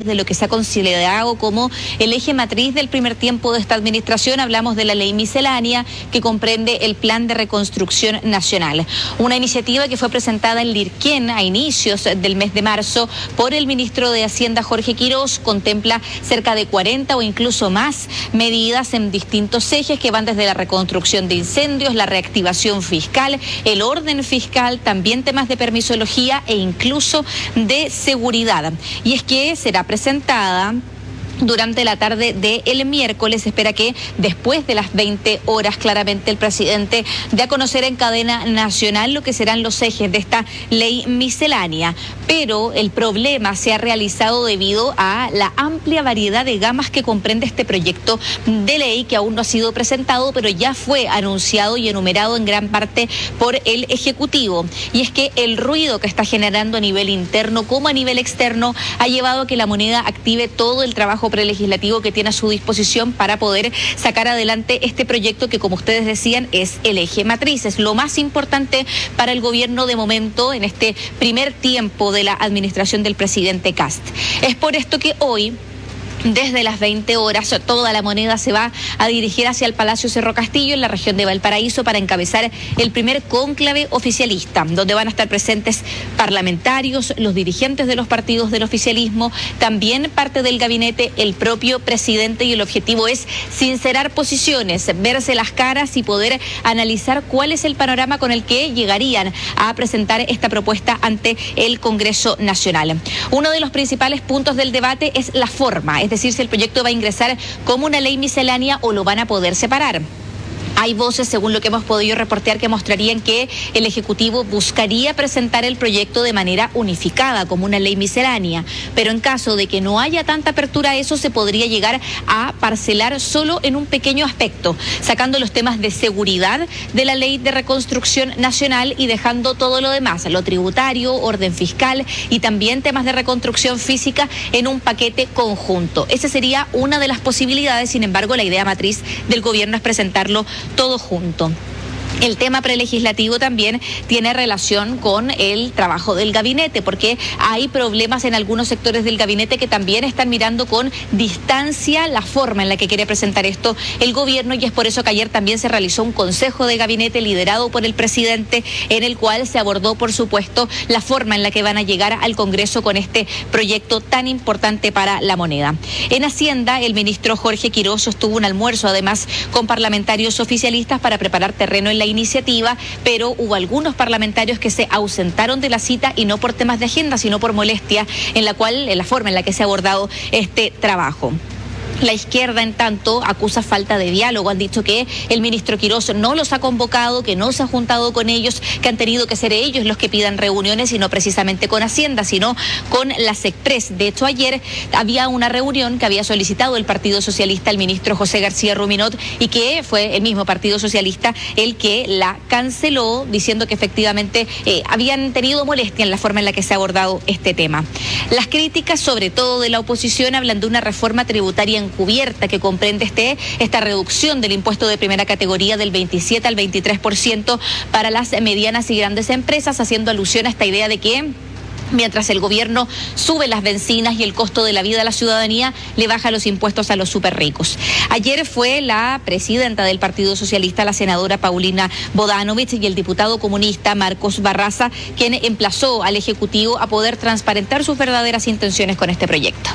de lo que se ha considerado como el eje matriz del primer tiempo de esta administración. Hablamos de la ley miscelánea, que comprende el Plan de Reconstrucción Nacional. Una iniciativa que fue presentada en Lirquén a inicios del mes de marzo por el ministro de Hacienda, Jorge Quirós. Contempla cerca de 40 o incluso más medidas en distintos ejes que van desde la reconstrucción de incendios, la reactivación fiscal, el orden fiscal, también temas de permisología e incluso de seguridad. Y es que será presentada durante la tarde del miércoles. Espera que después de las 20 horas claramente el presidente dé a conocer en cadena nacional lo que serán los ejes de esta ley miscelánea. Pero el problema se ha realizado debido a la amplia variedad de gamas que comprende este proyecto de ley, que aún no ha sido presentado, pero ya fue anunciado y enumerado en gran parte por el Ejecutivo. Y es que el ruido que está generando a nivel interno como a nivel externo ha llevado a que la moneda active todo el trabajo prelegislativo que tiene a su disposición para poder sacar adelante este proyecto que, como ustedes decían, es el eje matriz. Es lo más importante para el gobierno de momento en este primer tiempo de la administración del presidente Kast. Es por esto que hoy, desde las 20 horas, toda la moneda se va a dirigir hacia el Palacio Cerro Castillo, en la región de Valparaíso, para encabezar el primer cónclave oficialista, donde van a estar presentes parlamentarios, los dirigentes de los partidos del oficialismo, también parte del gabinete, el propio presidente, y el objetivo es sincerar posiciones, verse las caras y poder analizar cuál es el panorama con el que llegarían a presentar esta propuesta ante el Congreso Nacional. Uno de los principales puntos del debate es la forma, es decir, si el proyecto va a ingresar como una ley miscelánea o lo van a poder separar. Hay voces, según lo que hemos podido reportear, que mostrarían que el Ejecutivo buscaría presentar el proyecto de manera unificada, como una ley miscelánea. Pero en caso de que no haya tanta apertura a eso, se podría llegar a parcelar solo en un pequeño aspecto, sacando los temas de seguridad de la Ley de Reconstrucción Nacional y dejando todo lo demás, lo tributario, orden fiscal y también temas de reconstrucción física, en un paquete conjunto. Esa sería una de las posibilidades. Sin embargo, la idea matriz del gobierno es presentarlo todo junto. El tema prelegislativo también tiene relación con el trabajo del gabinete, porque hay problemas en algunos sectores del gabinete que también están mirando con distancia la forma en la que quiere presentar esto el gobierno, y es por eso que ayer también se realizó un consejo de gabinete liderado por el presidente, en el cual se abordó, por supuesto, la forma en la que van a llegar al Congreso con este proyecto tan importante para la moneda. En Hacienda, el ministro Jorge Quirós sostuvo un almuerzo, además, con parlamentarios oficialistas para preparar terreno en la iniciativa, pero hubo algunos parlamentarios que se ausentaron de la cita, y no por temas de agenda, sino por molestia en la forma en la que se ha abordado este trabajo. La izquierda, en tanto, acusa falta de diálogo. Han dicho que el ministro Quirós no los ha convocado, que no se ha juntado con ellos, que han tenido que ser ellos los que pidan reuniones, y no precisamente con Hacienda, sino con la SECPRES. De hecho, ayer había una reunión que había solicitado el Partido Socialista al ministro José García Ruminot, y que fue el mismo Partido Socialista el que la canceló, diciendo que efectivamente habían tenido molestia en la forma en la que se ha abordado este tema. Las críticas, sobre todo de la oposición, hablan de una reforma tributaria encubierta que comprende esta reducción del impuesto de primera categoría del 27 al 23% para las medianas y grandes empresas, haciendo alusión a esta idea de que mientras el gobierno sube las bencinas y el costo de la vida a la ciudadanía, le baja los impuestos a los superricos. Ayer fue la presidenta del Partido Socialista, la senadora Paulina Bodanovich, y el diputado comunista Marcos Barraza, quien emplazó al Ejecutivo a poder transparentar sus verdaderas intenciones con este proyecto.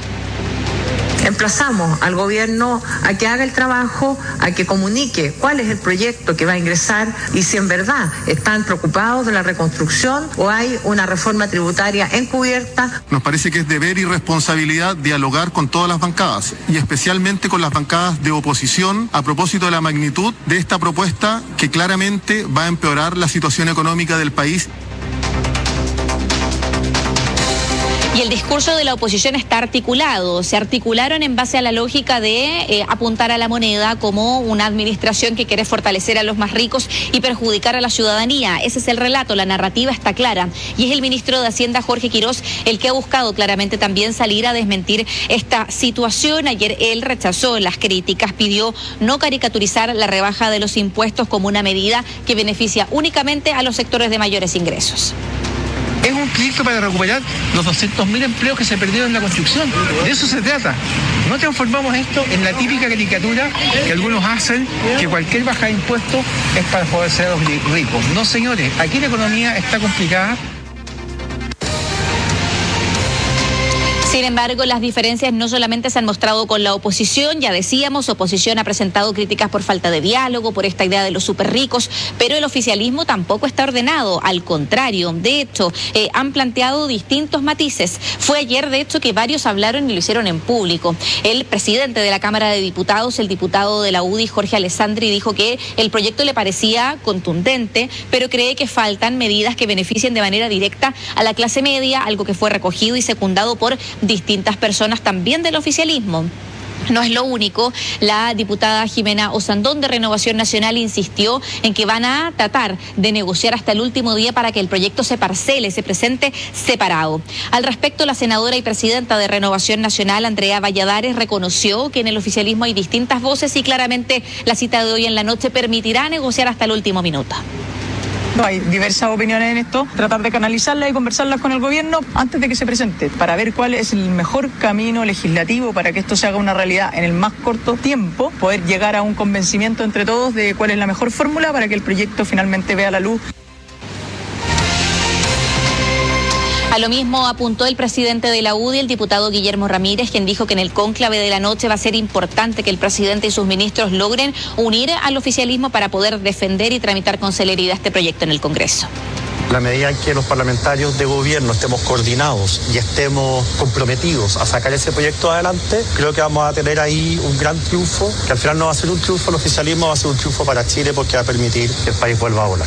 Emplazamos al gobierno a que haga el trabajo, a que comunique cuál es el proyecto que va a ingresar y si en verdad están preocupados de la reconstrucción o hay una reforma tributaria encubierta. Nos parece que es deber y responsabilidad dialogar con todas las bancadas, y especialmente con las bancadas de oposición, a propósito de la magnitud de esta propuesta que claramente va a empeorar la situación económica del país. Y el discurso de la oposición está articulado. Se articularon en base a la lógica de apuntar a la moneda como una administración que quiere fortalecer a los más ricos y perjudicar a la ciudadanía. Ese es el relato, la narrativa está clara. Y es el ministro de Hacienda, Jorge Quirós, el que ha buscado claramente también salir a desmentir esta situación. Ayer él rechazó las críticas, pidió no caricaturizar la rebaja de los impuestos como una medida que beneficia únicamente a los sectores de mayores ingresos. Es un proyecto para recuperar los 200.000 empleos que se perdieron en la construcción. De eso se trata. No transformamos esto en la típica caricatura que algunos hacen, que cualquier bajada de impuestos es para poder ser los ricos. No, señores, aquí la economía está complicada. Sin embargo, las diferencias no solamente se han mostrado con la oposición, ya decíamos, oposición ha presentado críticas por falta de diálogo, por esta idea de los súper ricos, pero el oficialismo tampoco está ordenado, al contrario, de hecho, han planteado distintos matices. Fue ayer, de hecho, que varios hablaron y lo hicieron en público. El presidente de la Cámara de Diputados, el diputado de la UDI, Jorge Alessandri, dijo que el proyecto le parecía contundente, pero cree que faltan medidas que beneficien de manera directa a la clase media, algo que fue recogido y secundado por distintas personas también del oficialismo. No es lo único, la diputada Jimena Osandón de Renovación Nacional insistió en que van a tratar de negociar hasta el último día para que el proyecto se parcele, se presente separado. Al respecto, la senadora y presidenta de Renovación Nacional, Andrea Valladares, reconoció que en el oficialismo hay distintas voces y claramente la cita de hoy en la noche permitirá negociar hasta el último minuto. Hay diversas opiniones en esto, tratar de canalizarlas y conversarlas con el gobierno antes de que se presente, para ver cuál es el mejor camino legislativo para que esto se haga una realidad en el más corto tiempo, poder llegar a un convencimiento entre todos de cuál es la mejor fórmula para que el proyecto finalmente vea la luz. A lo mismo apuntó el presidente de la UDI, el diputado Guillermo Ramírez, quien dijo que en el cónclave de la noche va a ser importante que el presidente y sus ministros logren unir al oficialismo para poder defender y tramitar con celeridad este proyecto en el Congreso. La medida en que los parlamentarios de gobierno estemos coordinados y estemos comprometidos a sacar ese proyecto adelante, creo que vamos a tener ahí un gran triunfo, que al final no va a ser un triunfo el oficialismo, va a ser un triunfo para Chile porque va a permitir que el país vuelva a volar.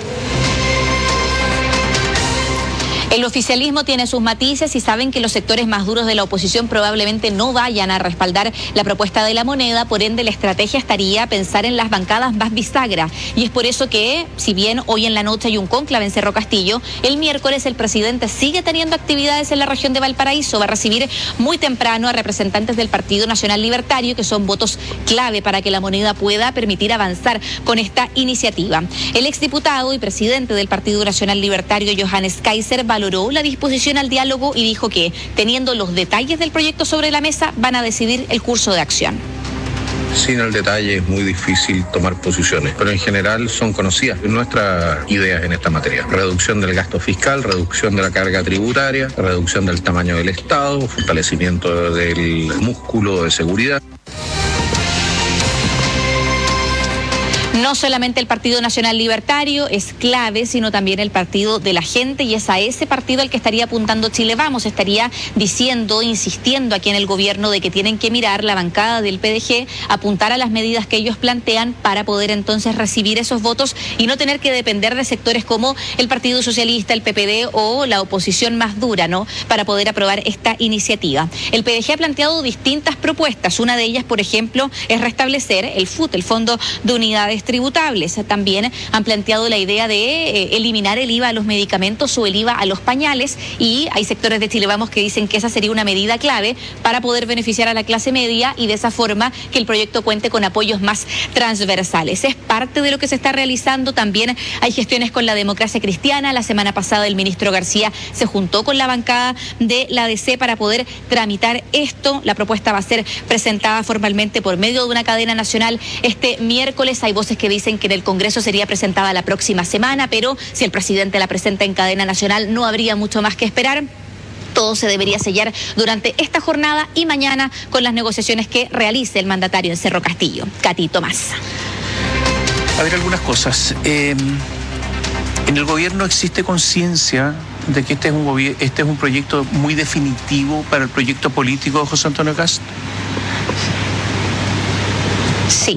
El oficialismo tiene sus matices y saben que los sectores más duros de la oposición probablemente no vayan a respaldar la propuesta de la moneda, por ende la estrategia estaría pensar en las bancadas más bisagra. Y es por eso que, si bien hoy en la noche hay un cónclave en Cerro Castillo, el miércoles el presidente sigue teniendo actividades en la región de Valparaíso. Va a recibir muy temprano a representantes del Partido Nacional Libertario, que son votos clave para que la moneda pueda permitir avanzar con esta iniciativa. El exdiputado y presidente del Partido Nacional Libertario, Johannes Kaiser, valoró la disposición al diálogo y dijo que, teniendo los detalles del proyecto sobre la mesa, van a decidir el curso de acción. Sin el detalle es muy difícil tomar posiciones, pero en general son conocidas nuestras ideas en esta materia. Reducción del gasto fiscal, reducción de la carga tributaria, reducción del tamaño del Estado, fortalecimiento del músculo de seguridad. No solamente el Partido Nacional Libertario es clave, sino también el Partido de la Gente, y es a ese partido al que estaría apuntando Chile Vamos. Estaría diciendo, insistiendo aquí en el gobierno de que tienen que mirar la bancada del PDG, apuntar a las medidas que ellos plantean para poder entonces recibir esos votos y no tener que depender de sectores como el Partido Socialista, el PPD o la oposición más dura, ¿no?, para poder aprobar esta iniciativa. El PDG ha planteado distintas propuestas. Una de ellas, por ejemplo, es restablecer el FUT, el Fondo de Unidades Tributables. También han planteado la idea de eliminar el IVA a los medicamentos o el IVA a los pañales, y hay sectores de Chile Vamos que dicen que esa sería una medida clave para poder beneficiar a la clase media y de esa forma que el proyecto cuente con apoyos más transversales. Es parte de lo que se está realizando. También hay gestiones con la Democracia Cristiana. La semana pasada el ministro García se juntó con la bancada de la DC para poder tramitar esto. La propuesta va a ser presentada formalmente por medio de una cadena nacional este miércoles. Hay voces que dicen que en el Congreso sería presentada la próxima semana, pero si el presidente la presenta en cadena nacional no habría mucho más que esperar. Todo se debería sellar durante esta jornada y mañana con las negociaciones que realice el mandatario en Cerro Castillo. Katy Tomás. A ver, algunas cosas. En el gobierno existe conciencia de que este es un proyecto muy definitivo para el proyecto político de José Antonio Kast. Sí.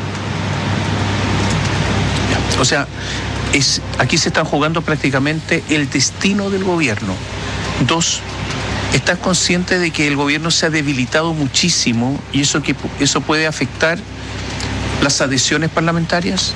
O sea, aquí se están jugando prácticamente el destino del gobierno. Dos, ¿estás consciente de que el gobierno se ha debilitado muchísimo y eso puede afectar las adhesiones parlamentarias?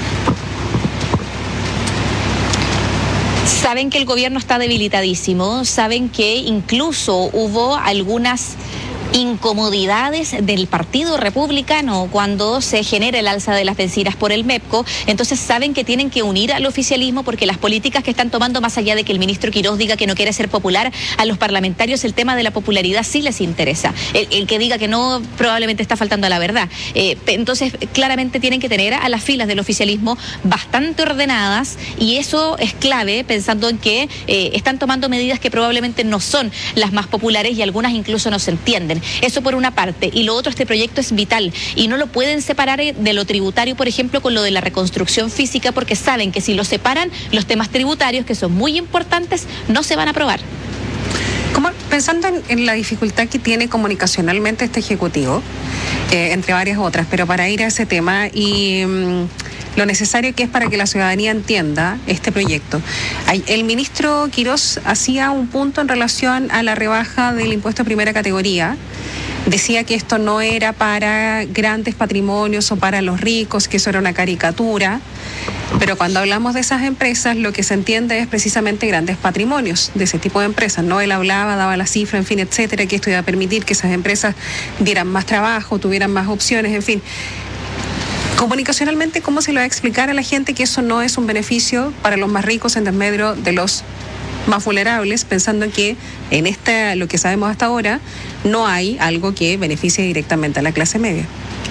Saben que el gobierno está debilitadísimo, saben que incluso hubo algunas incomodidades del Partido Republicano cuando se genera el alza de las bencinas por el MEPCO. Entonces saben que tienen que unir al oficialismo porque las políticas que están tomando, más allá de que el ministro Quirós diga que no quiere ser popular, a los parlamentarios el tema de la popularidad sí les interesa. El que diga que no probablemente está faltando a la verdad. Entonces claramente tienen que tener a las filas del oficialismo bastante ordenadas, y eso es clave pensando en que están tomando medidas que probablemente no son las más populares y algunas incluso no se entienden. Eso por una parte. Y lo otro, este proyecto es vital y no lo pueden separar de lo tributario, por ejemplo, con lo de la reconstrucción física, porque saben que si lo separan, los temas tributarios, que son muy importantes, no se van a aprobar. Como pensando en la dificultad que tiene comunicacionalmente este Ejecutivo, entre varias otras, pero para ir a ese tema y lo necesario que es para que la ciudadanía entienda este proyecto. El ministro Quirós hacía un punto en relación a la rebaja del impuesto de primera categoría. Decía que esto no era para grandes patrimonios o para los ricos, que eso era una caricatura. Pero cuando hablamos de esas empresas, lo que se entiende es precisamente grandes patrimonios de ese tipo de empresas, ¿no? Él hablaba, daba la cifra, en fin, etcétera, que esto iba a permitir que esas empresas dieran más trabajo, tuvieran más opciones, en fin. Comunicacionalmente, ¿cómo se le va a explicar a la gente que eso no es un beneficio para los más ricos en desmedro de los más vulnerables, pensando que en lo que sabemos hasta ahora, no hay algo que beneficie directamente a la clase media?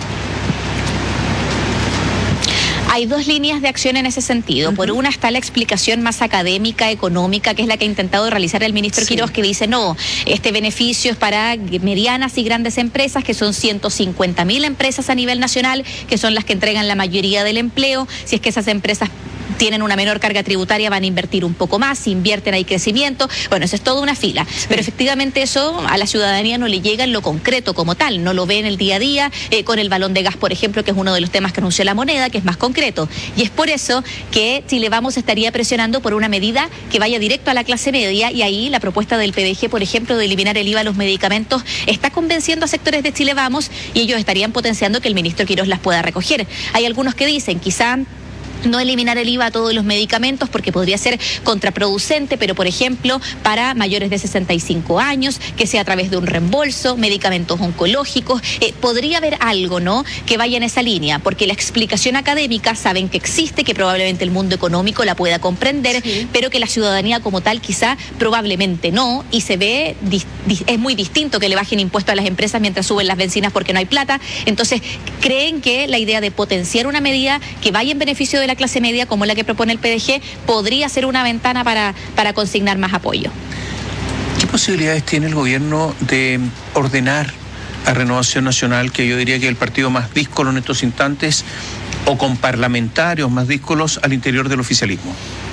Hay dos líneas de acción en ese sentido. Por una está la explicación más académica, económica, que es la que ha intentado realizar el ministro Quirós, que dice, no, este beneficio es para medianas y grandes empresas, que son 150.000 empresas a nivel nacional, que son las que entregan la mayoría del empleo. Si es que esas empresas tienen una menor carga tributaria, van a invertir un poco más, si invierten hay crecimiento. Bueno, eso es toda una fila. Sí. Pero efectivamente eso a la ciudadanía no le llega en lo concreto como tal, no lo ve en el día a día, con el balón de gas, por ejemplo, que es uno de los temas que anunció la moneda, que es más concreto. Y es por eso que Chile Vamos estaría presionando por una medida que vaya directo a la clase media, y ahí la propuesta del PDG, por ejemplo, de eliminar el IVA a los medicamentos, está convenciendo a sectores de Chile Vamos, y ellos estarían potenciando que el ministro Quirós las pueda recoger. Hay algunos que dicen, quizá no eliminar el IVA a todos los medicamentos porque podría ser contraproducente, pero por ejemplo para mayores de 65 años, que sea a través de un reembolso, medicamentos oncológicos, podría haber algo, ¿no?, que vaya en esa línea, porque la explicación académica saben que existe, que probablemente el mundo económico la pueda comprender, sí, pero que la ciudadanía como tal quizá probablemente no, y se ve, es muy distinto que le bajen impuestos a las empresas mientras suben las bencinas porque no hay plata. Entonces creen que la idea de potenciar una medida que vaya en beneficio de la clase media, como la que propone el PDG, podría ser una ventana para consignar más apoyo. ¿Qué posibilidades tiene el gobierno de ordenar a Renovación Nacional, que yo diría que es el partido más díscolo en estos instantes, o con parlamentarios más díscolos al interior del oficialismo?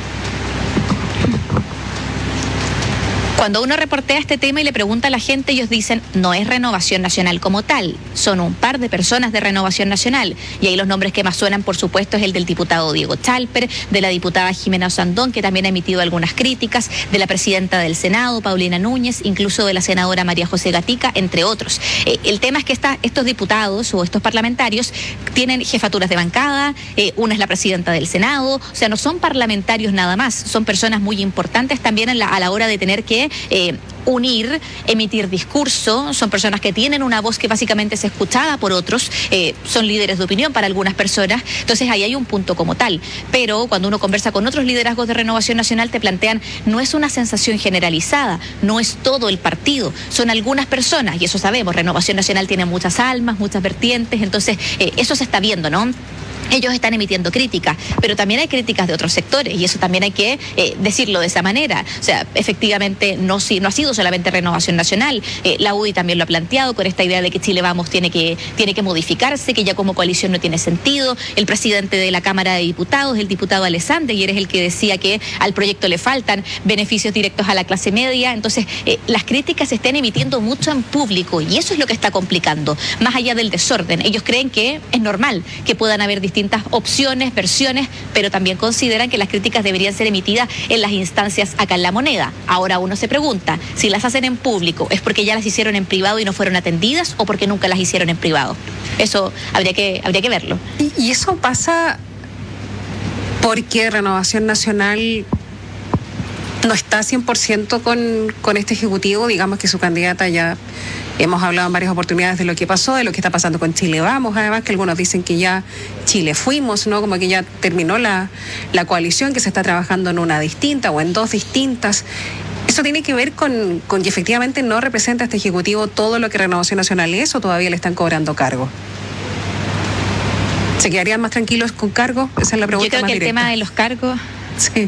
Cuando uno reportea este tema y le pregunta a la gente, ellos dicen, no es Renovación Nacional como tal, son un par de personas de Renovación Nacional. Y ahí los nombres que más suenan, por supuesto, es el del diputado Diego Chalper, de la diputada Jimena Osandón, que también ha emitido algunas críticas, de la presidenta del Senado, Paulina Núñez, incluso de la senadora María José Gatica, entre otros. El tema es que estos diputados o estos parlamentarios tienen jefaturas de bancada, una es la presidenta del Senado, o sea, no son parlamentarios nada más, son personas muy importantes también a la hora de tener que unir, emitir discurso, son personas que tienen una voz que básicamente es escuchada por otros, son líderes de opinión para algunas personas, entonces ahí hay un punto como tal. Pero cuando uno conversa con otros liderazgos de Renovación Nacional, te plantean, no es una sensación generalizada, no es todo el partido, son algunas personas, y eso sabemos, Renovación Nacional tiene muchas almas, muchas vertientes, entonces eso se está viendo, ¿no? Ellos están emitiendo críticas, pero también hay críticas de otros sectores, y eso también hay que decirlo de esa manera. O sea, efectivamente no ha sido solamente Renovación Nacional, la UDI también lo ha planteado con esta idea de que Chile Vamos tiene que modificarse, que ya como coalición no tiene sentido. El presidente de la Cámara de Diputados, el diputado Alessandri, y eres el que decía que al proyecto le faltan beneficios directos a la clase media. Entonces, las críticas se están emitiendo mucho en público, y eso es lo que está complicando, más allá del desorden. Ellos creen que es normal que puedan haber distintas opciones, versiones, pero también consideran que las críticas deberían ser emitidas en las instancias acá en La Moneda. Ahora uno se pregunta, si las hacen en público, ¿es porque ya las hicieron en privado y no fueron atendidas, o porque nunca las hicieron en privado? Eso habría que verlo. Y eso pasa porque Renovación Nacional no está 100% con este Ejecutivo, digamos que su candidata ya Hemos hablado en varias oportunidades de lo que pasó, de lo que está pasando con Chile Vamos, además que algunos dicen que ya Chile Fuimos, ¿no? Como que ya terminó la coalición, que se está trabajando en una distinta o en dos distintas. ¿Eso tiene que ver con que efectivamente no representa este Ejecutivo todo lo que Renovación Nacional es, o todavía le están cobrando cargo? ¿Se quedarían más tranquilos con cargo? Esa es la pregunta. Yo creo más que directa. El tema de los cargos... Sí.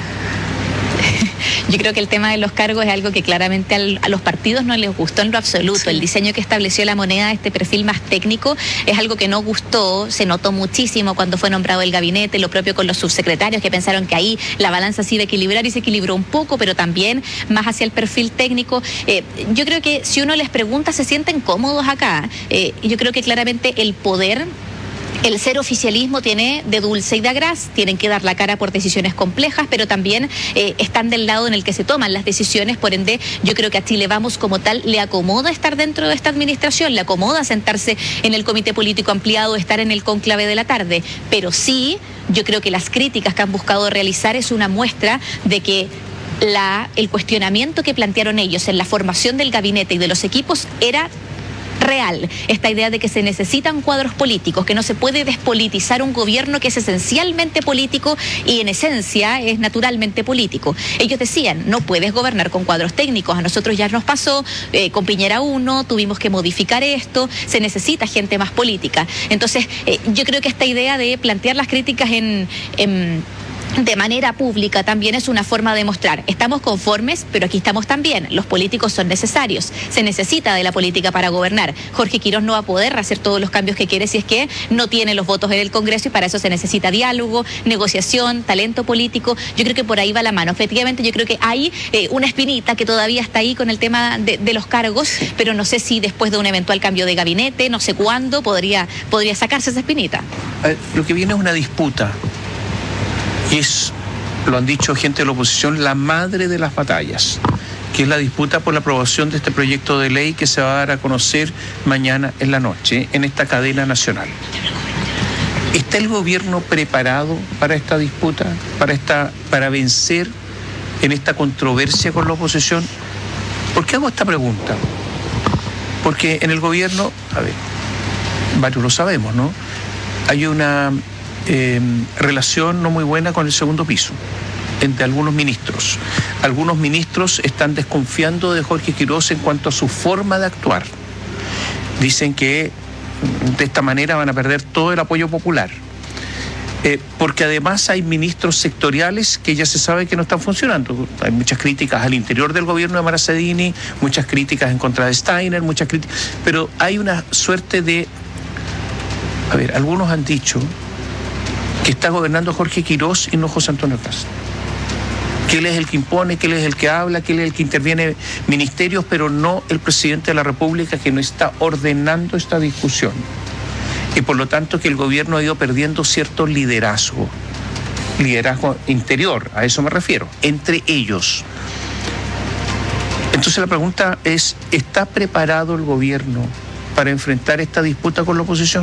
Yo creo que el tema de los cargos es algo que claramente a los partidos no les gustó en lo absoluto. Sí. El diseño que estableció la moneda, este perfil más técnico, es algo que no gustó, se notó muchísimo cuando fue nombrado el gabinete, lo propio con los subsecretarios, que pensaron que ahí la balanza se iba a equilibrar, y se equilibró un poco, pero también más hacia el perfil técnico. Yo creo que si uno les pregunta, se sienten cómodos acá. Yo creo que claramente el poder... El ser oficialismo tiene de dulce y de agraz, tienen que dar la cara por decisiones complejas, pero también están del lado en el que se toman las decisiones. Por ende, yo creo que a Chile Vamos como tal le acomoda estar dentro de esta administración, le acomoda sentarse en el comité político ampliado, estar en el cónclave de la tarde, pero sí, yo creo que las críticas que han buscado realizar es una muestra de que el cuestionamiento que plantearon ellos en la formación del gabinete y de los equipos era real. Esta idea de que se necesitan cuadros políticos, que no se puede despolitizar un gobierno que es esencialmente político y en esencia es naturalmente político. Ellos decían, no puedes gobernar con cuadros técnicos. A nosotros ya nos pasó, con Piñera 1, tuvimos que modificar esto, se necesita gente más política. Entonces, yo creo que esta idea de plantear las críticas de manera pública también es una forma de mostrar, estamos conformes, pero aquí estamos también, los políticos son necesarios, se necesita de la política para gobernar. Jorge Quirós no va a poder hacer todos los cambios que quiere si es que no tiene los votos en el Congreso, y para eso se necesita diálogo, negociación, talento político. Yo creo que por ahí va la mano. Efectivamente, yo creo que hay una espinita que todavía está ahí con el tema de los cargos, pero no sé si después de un eventual cambio de gabinete, no sé cuándo, podría sacarse esa espinita. Lo que viene es una disputa. Y es, lo han dicho gente de la oposición, la madre de las batallas, que es la disputa por la aprobación de este proyecto de ley que se va a dar a conocer mañana en la noche en esta cadena nacional. ¿Está el gobierno preparado para esta disputa, para vencer en esta controversia con la oposición? ¿Por qué hago esta pregunta? Porque en el gobierno, a ver, varios lo sabemos, ¿no? Hay una relación no muy buena con el segundo piso entre algunos ministros. Algunos ministros están desconfiando de Jorge Quirós en cuanto a su forma de actuar. Dicen que de esta manera van a perder todo el apoyo popular. Porque además hay ministros sectoriales que ya se sabe que no están funcionando. Hay muchas críticas al interior del gobierno de Maracedini, muchas críticas en contra de Steiner, muchas críticas, pero hay una suerte de... A ver, algunos han dicho que está gobernando Jorge Quirós y no José Antonio Kast. Que él es el que impone, que él es el que habla, que él es el que interviene ministerios, pero no el presidente de la República, que no está ordenando esta discusión. Y por lo tanto que el gobierno ha ido perdiendo cierto liderazgo interior, a eso me refiero, entre ellos. Entonces la pregunta es, ¿está preparado el gobierno para enfrentar esta disputa con la oposición?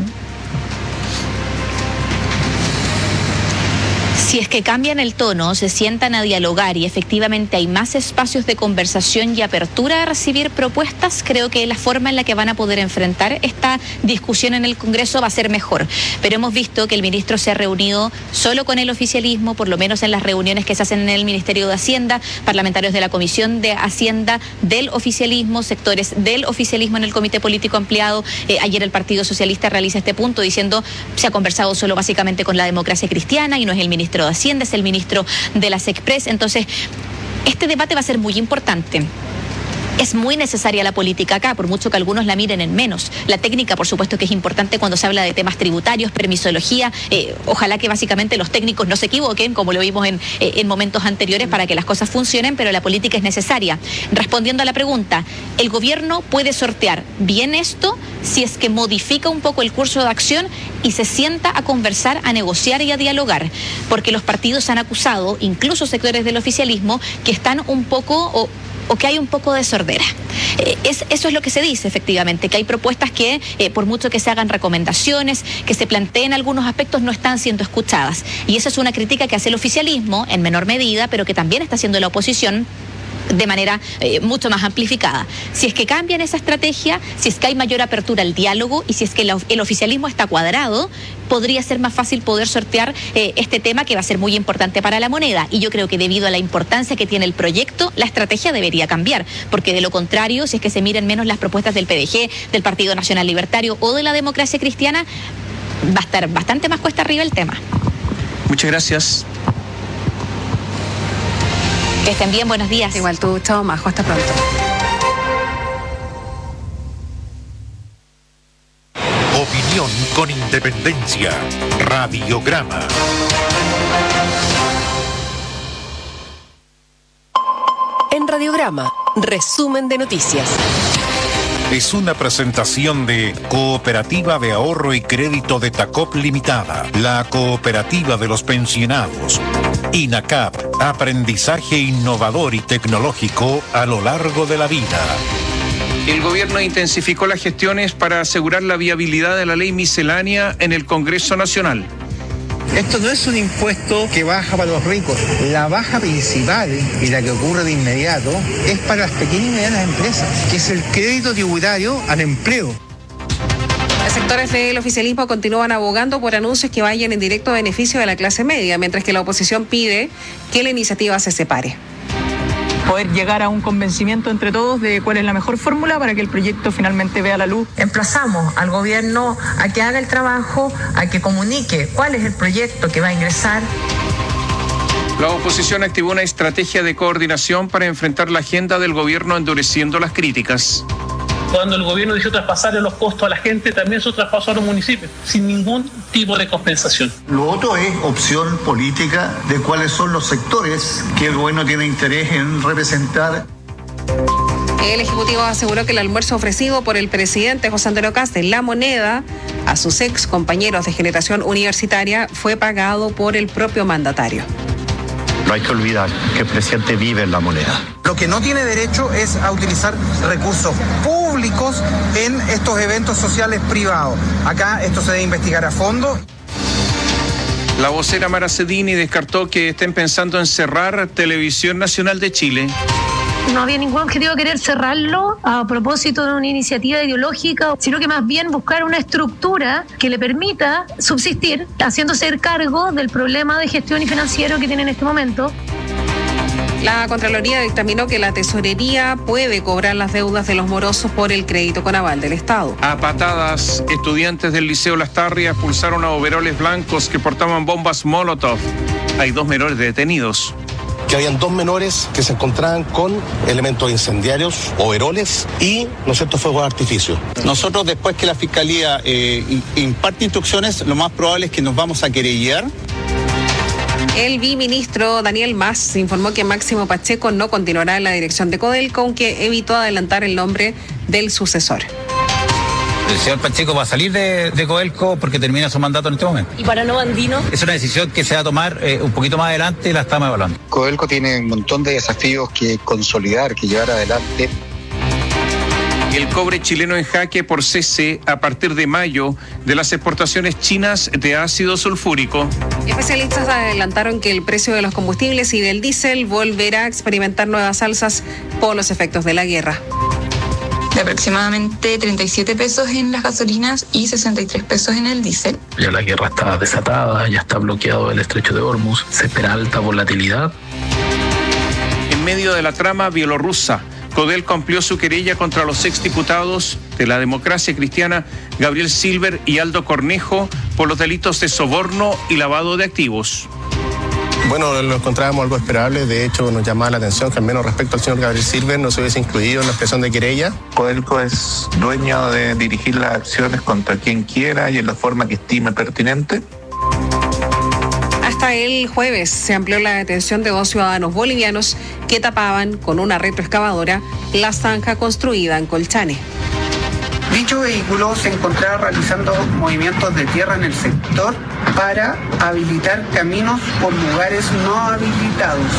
Si es que cambian el tono, se sientan a dialogar y efectivamente hay más espacios de conversación y apertura a recibir propuestas, creo que la forma en la que van a poder enfrentar esta discusión en el Congreso va a ser mejor. Pero hemos visto que el ministro se ha reunido solo con el oficialismo, por lo menos en las reuniones que se hacen en el Ministerio de Hacienda, parlamentarios de la Comisión de Hacienda del oficialismo, sectores del oficialismo en el Comité Político Ampliado. Ayer el Partido Socialista realiza este punto diciendo se ha conversado solo básicamente con la Democracia Cristiana y no es el ministro de Hacienda, es el ministro de la SECPRES. Entonces, este debate va a ser muy importante. Es muy necesaria la política acá, por mucho que algunos la miren en menos. La técnica, por supuesto, que es importante cuando se habla de temas tributarios, permisología. Ojalá que básicamente los técnicos no se equivoquen, como lo vimos en momentos anteriores, para que las cosas funcionen, pero la política es necesaria. Respondiendo a la pregunta, ¿el gobierno puede sortear bien esto si es que modifica un poco el curso de acción y se sienta a conversar, a negociar y a dialogar? Porque los partidos han acusado, incluso sectores del oficialismo, que están un poco o que hay un poco de sordera. Eso es lo que se dice, efectivamente, que hay propuestas que, por mucho que se hagan recomendaciones, que se planteen algunos aspectos, no están siendo escuchadas. Y esa es una crítica que hace el oficialismo, en menor medida, pero que también está haciendo la oposición, de manera mucho más amplificada. Si es que cambian esa estrategia, si es que hay mayor apertura al diálogo y si es que el oficialismo está cuadrado, podría ser más fácil poder sortear este tema que va a ser muy importante para la moneda. Y yo creo que debido a la importancia que tiene el proyecto, la estrategia debería cambiar, porque de lo contrario, si es que se miren menos las propuestas del PDG, del Partido Nacional Libertario o de la Democracia Cristiana, va a estar bastante más cuesta arriba el tema. Muchas gracias. Que estén bien, buenos días. Igual tú, chao, Majo, hasta pronto. Opinión con independencia. Radiograma. En Radiograma, resumen de noticias. Es una presentación de Cooperativa de Ahorro y Crédito de Tacop Limitada, la cooperativa de los pensionados. INACAP, aprendizaje innovador y tecnológico a lo largo de la vida. El gobierno intensificó las gestiones para asegurar la viabilidad de la ley miscelánea en el Congreso Nacional. Esto no es un impuesto que baja para los ricos. La baja principal y la que ocurre de inmediato es para las pequeñas y medianas empresas, que es el crédito tributario al empleo. Los sectores del oficialismo continúan abogando por anuncios que vayan en directo beneficio de la clase media, mientras que la oposición pide que la iniciativa se separe. Poder llegar a un convencimiento entre todos de cuál es la mejor fórmula para que el proyecto finalmente vea la luz. Emplazamos al gobierno a que haga el trabajo, a que comunique cuál es el proyecto que va a ingresar. La oposición activó una estrategia de coordinación para enfrentar la agenda del gobierno endureciendo las críticas. Cuando el gobierno decidió traspasarle los costos a la gente, también se traspasó a los municipios, sin ningún tipo de compensación. Lo otro es opción política de cuáles son los sectores que el gobierno tiene interés en representar. El Ejecutivo aseguró que el almuerzo ofrecido por el presidente José Antonio Kast en La Moneda a sus ex compañeros de generación universitaria fue pagado por el propio mandatario. No hay que olvidar que el presidente vive en La Moneda. Lo que no tiene derecho es a utilizar recursos públicos en estos eventos sociales privados. Acá esto se debe investigar a fondo. La vocera Mara Cedini descartó que estén pensando en cerrar Televisión Nacional de Chile. No había ningún objetivo de querer cerrarlo a propósito de una iniciativa ideológica, sino que más bien buscar una estructura que le permita subsistir, haciéndose cargo del problema de gestión y financiero que tiene en este momento. La Contraloría dictaminó que la Tesorería puede cobrar las deudas de los morosos por el crédito con aval del Estado. A patadas, estudiantes del Liceo Lastarria expulsaron a overoles blancos que portaban bombas Molotov. Hay 2 menores detenidos. Que habían 2 menores que se encontraban con elementos incendiarios, overoles y, ¿no es cierto?, fuegos de artificio. Nosotros, después que la Fiscalía imparte instrucciones, lo más probable es que nos vamos a querellar. El viceministro Daniel Mas informó que Máximo Pacheco no continuará en la dirección de Codelco, aunque evitó adelantar el nombre del sucesor. El señor Pacheco va a salir de Codelco porque termina su mandato en este momento. ¿Y para no Andino? Es una decisión que se va a tomar un poquito más adelante y la estamos evaluando. Codelco tiene un montón de desafíos que consolidar, que llevar adelante. El cobre chileno en jaque por cese a partir de mayo de las exportaciones chinas de ácido sulfúrico. Especialistas adelantaron que el precio de los combustibles y del diésel volverá a experimentar nuevas alzas por los efectos de la guerra. De aproximadamente 37 pesos en las gasolinas y 63 pesos en el diésel. Ya la guerra está desatada, ya está bloqueado el estrecho de Hormuz, se espera alta volatilidad. En medio de la trama bielorrusa, Codelco amplió su querella contra los exdiputados de la Democracia Cristiana Gabriel Silver y Aldo Cornejo por los delitos de soborno y lavado de activos. Bueno, lo encontrábamos algo esperable. De hecho, nos llamaba la atención que al menos respecto al señor Gabriel Silver no se hubiese incluido en la expresión de querella. Codelco es dueño de dirigir las acciones contra quien quiera y en la forma que estime pertinente. Hasta el jueves se amplió la detención de 2 ciudadanos bolivianos que tapaban con una retroexcavadora la zanja construida en Colchane. Dicho vehículo se encontraba realizando movimientos de tierra en el sector para habilitar caminos por lugares no habilitados.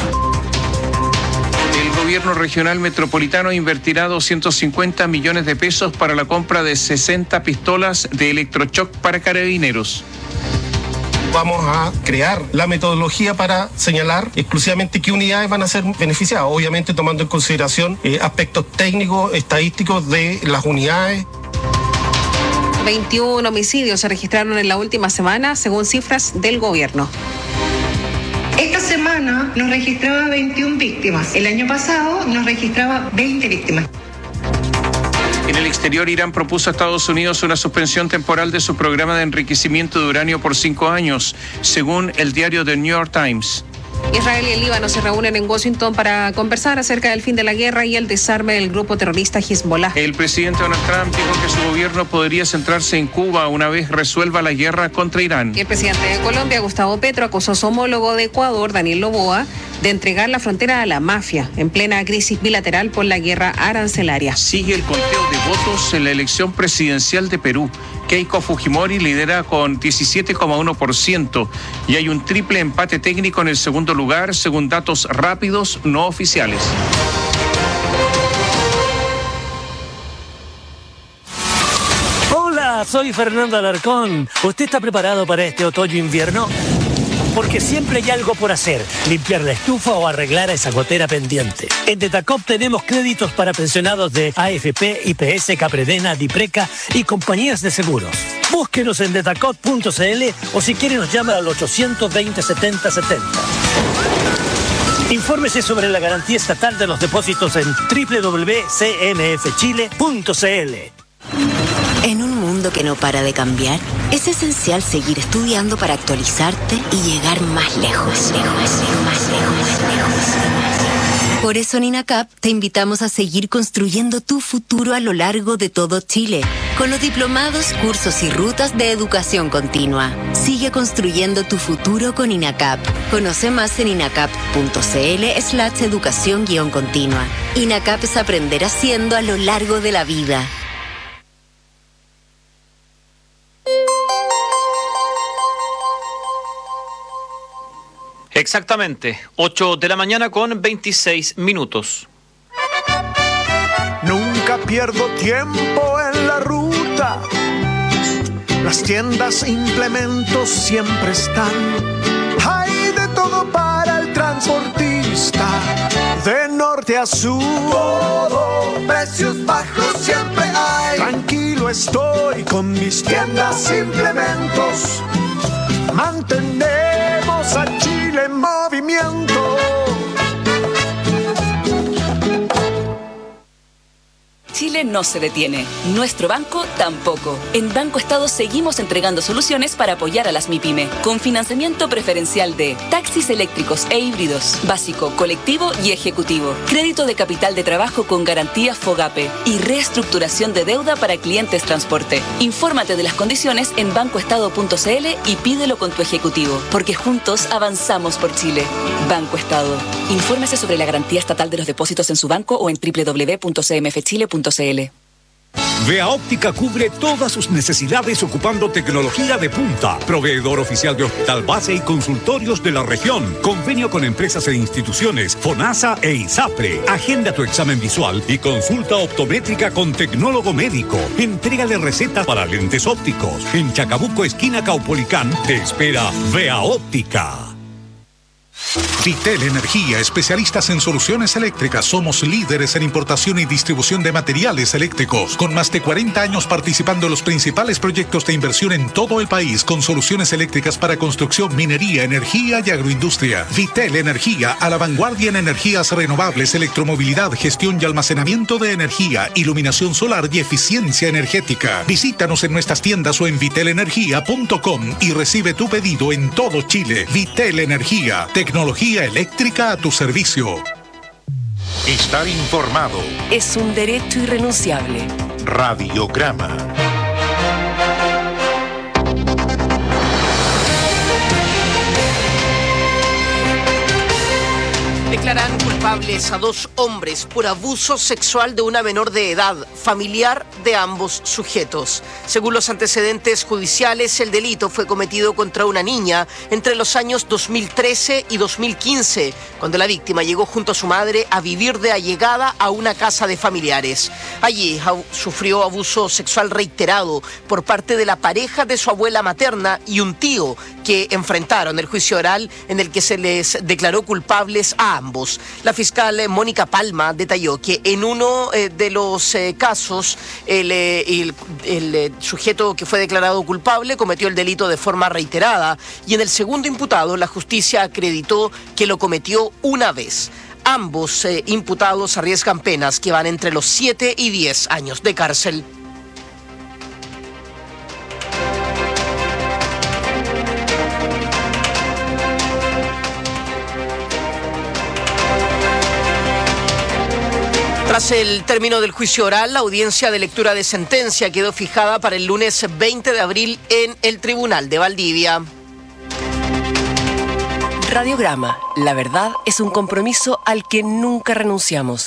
El gobierno regional metropolitano invertirá 250 millones de pesos para la compra de 60 pistolas de electrochoc para carabineros. Vamos a crear la metodología para señalar exclusivamente qué unidades van a ser beneficiadas, obviamente tomando en consideración aspectos técnicos, estadísticos de las unidades. 21 homicidios se registraron en la última semana, según cifras del gobierno. Esta semana nos registraba 21 víctimas. El año pasado nos registraba 20 víctimas. En el exterior, Irán propuso a Estados Unidos una suspensión temporal de su programa de enriquecimiento de uranio por 5 años, según el diario The New York Times. Israel y el Líbano se reúnen en Washington para conversar acerca del fin de la guerra y el desarme del grupo terrorista Hezbollah. El presidente Donald Trump dijo que su gobierno podría centrarse en Cuba una vez resuelva la guerra contra Irán. Y el presidente de Colombia, Gustavo Petro, acusó a su homólogo de Ecuador, Daniel Noboa, de entregar la frontera a la mafia en plena crisis bilateral por la guerra arancelaria. Sigue el conteo de votos en la elección presidencial de Perú. Keiko Fujimori lidera con 17,1% y hay un triple empate técnico en el segundo lugar, según datos rápidos no oficiales. Hola, soy Fernando Alarcón. ¿Usted está preparado para este otoño-invierno? Porque siempre hay algo por hacer, limpiar la estufa o arreglar esa gotera pendiente. En Detacop tenemos créditos para pensionados de AFP, IPS, Capredena, Dipreca y compañías de seguros. Búsquenos en detacop.cl o si quiere nos llama al 820-7070. Infórmese sobre la garantía estatal de los depósitos en www.cmfchile.cl. En un mundo que no para de cambiar, es esencial seguir estudiando para actualizarte y llegar más lejos. Por eso en INACAP te invitamos a seguir construyendo tu futuro a lo largo de todo Chile, con los diplomados, cursos y rutas de educación continua. Sigue construyendo tu futuro con INACAP. Conoce más en inacap.cl/educación-continua. INACAP es aprender haciendo a lo largo de la vida. Exactamente, 8 de la mañana con 26 minutos. Nunca pierdo tiempo en la ruta. Las tiendas e implementos siempre están. Hay de todo para el transportista. De norte a sur, todo, precios bajos siempre hay. Tranquilo estoy con mis tiendas e implementos. Mantenemos a Chile en movimiento. Chile no se detiene. Nuestro banco tampoco. En Banco Estado seguimos entregando soluciones para apoyar a las MIPYME, con financiamiento preferencial de taxis eléctricos e híbridos, básico, colectivo y ejecutivo, crédito de capital de trabajo con garantía FOGAPE y reestructuración de deuda para clientes transporte. Infórmate de las condiciones en bancoestado.cl y pídelo con tu ejecutivo, porque juntos avanzamos por Chile. Banco Estado. Infórmese sobre la garantía estatal de los depósitos en su banco o en www.cmfchile.cl. Vea Óptica cubre todas sus necesidades ocupando tecnología de punta. Proveedor oficial de hospital base y consultorios de la región. Convenio con empresas e instituciones, FONASA e ISAPRE. Agenda tu examen visual y consulta optométrica con tecnólogo médico. Entrega de recetas para lentes ópticos. En Chacabuco, esquina Caupolicán, te espera Vea Óptica. Vitel Energía, especialistas en soluciones eléctricas. Somos líderes en importación y distribución de materiales eléctricos, con más de 40 años participando en los principales proyectos de inversión en todo el país, con soluciones eléctricas para construcción, minería, energía y agroindustria. Vitel Energía, a la vanguardia en energías renovables, electromovilidad, gestión y almacenamiento de energía, iluminación solar y eficiencia energética. Visítanos en nuestras tiendas o en vitelenergia.com y recibe tu pedido en todo Chile. Vitel Energía, tecnología eléctrica a tu servicio. Estar informado es un derecho irrenunciable. Radiograma. Declaran culpables a 2 hombres por abuso sexual de una menor de edad, familiar de de ambos sujetos. Según los antecedentes judiciales, el delito fue cometido contra una niña entre los años 2013 y 2015, cuando la víctima llegó junto a su madre a vivir de allegada a una casa de familiares. Allí sufrió abuso sexual reiterado por parte de la pareja de su abuela materna y un tío, que enfrentaron el juicio oral en el que se les declaró culpables a ambos. La fiscal Mónica Palma detalló que en uno de los casos el sujeto que fue declarado culpable cometió el delito de forma reiterada y en el segundo imputado la justicia acreditó que lo cometió una vez. Ambos imputados arriesgan penas que van entre los 7 y 10 años de cárcel. Tras el término del juicio oral, la audiencia de lectura de sentencia quedó fijada para el lunes 20 de abril en el Tribunal de Valdivia. Radiograma. La verdad es un compromiso al que nunca renunciamos.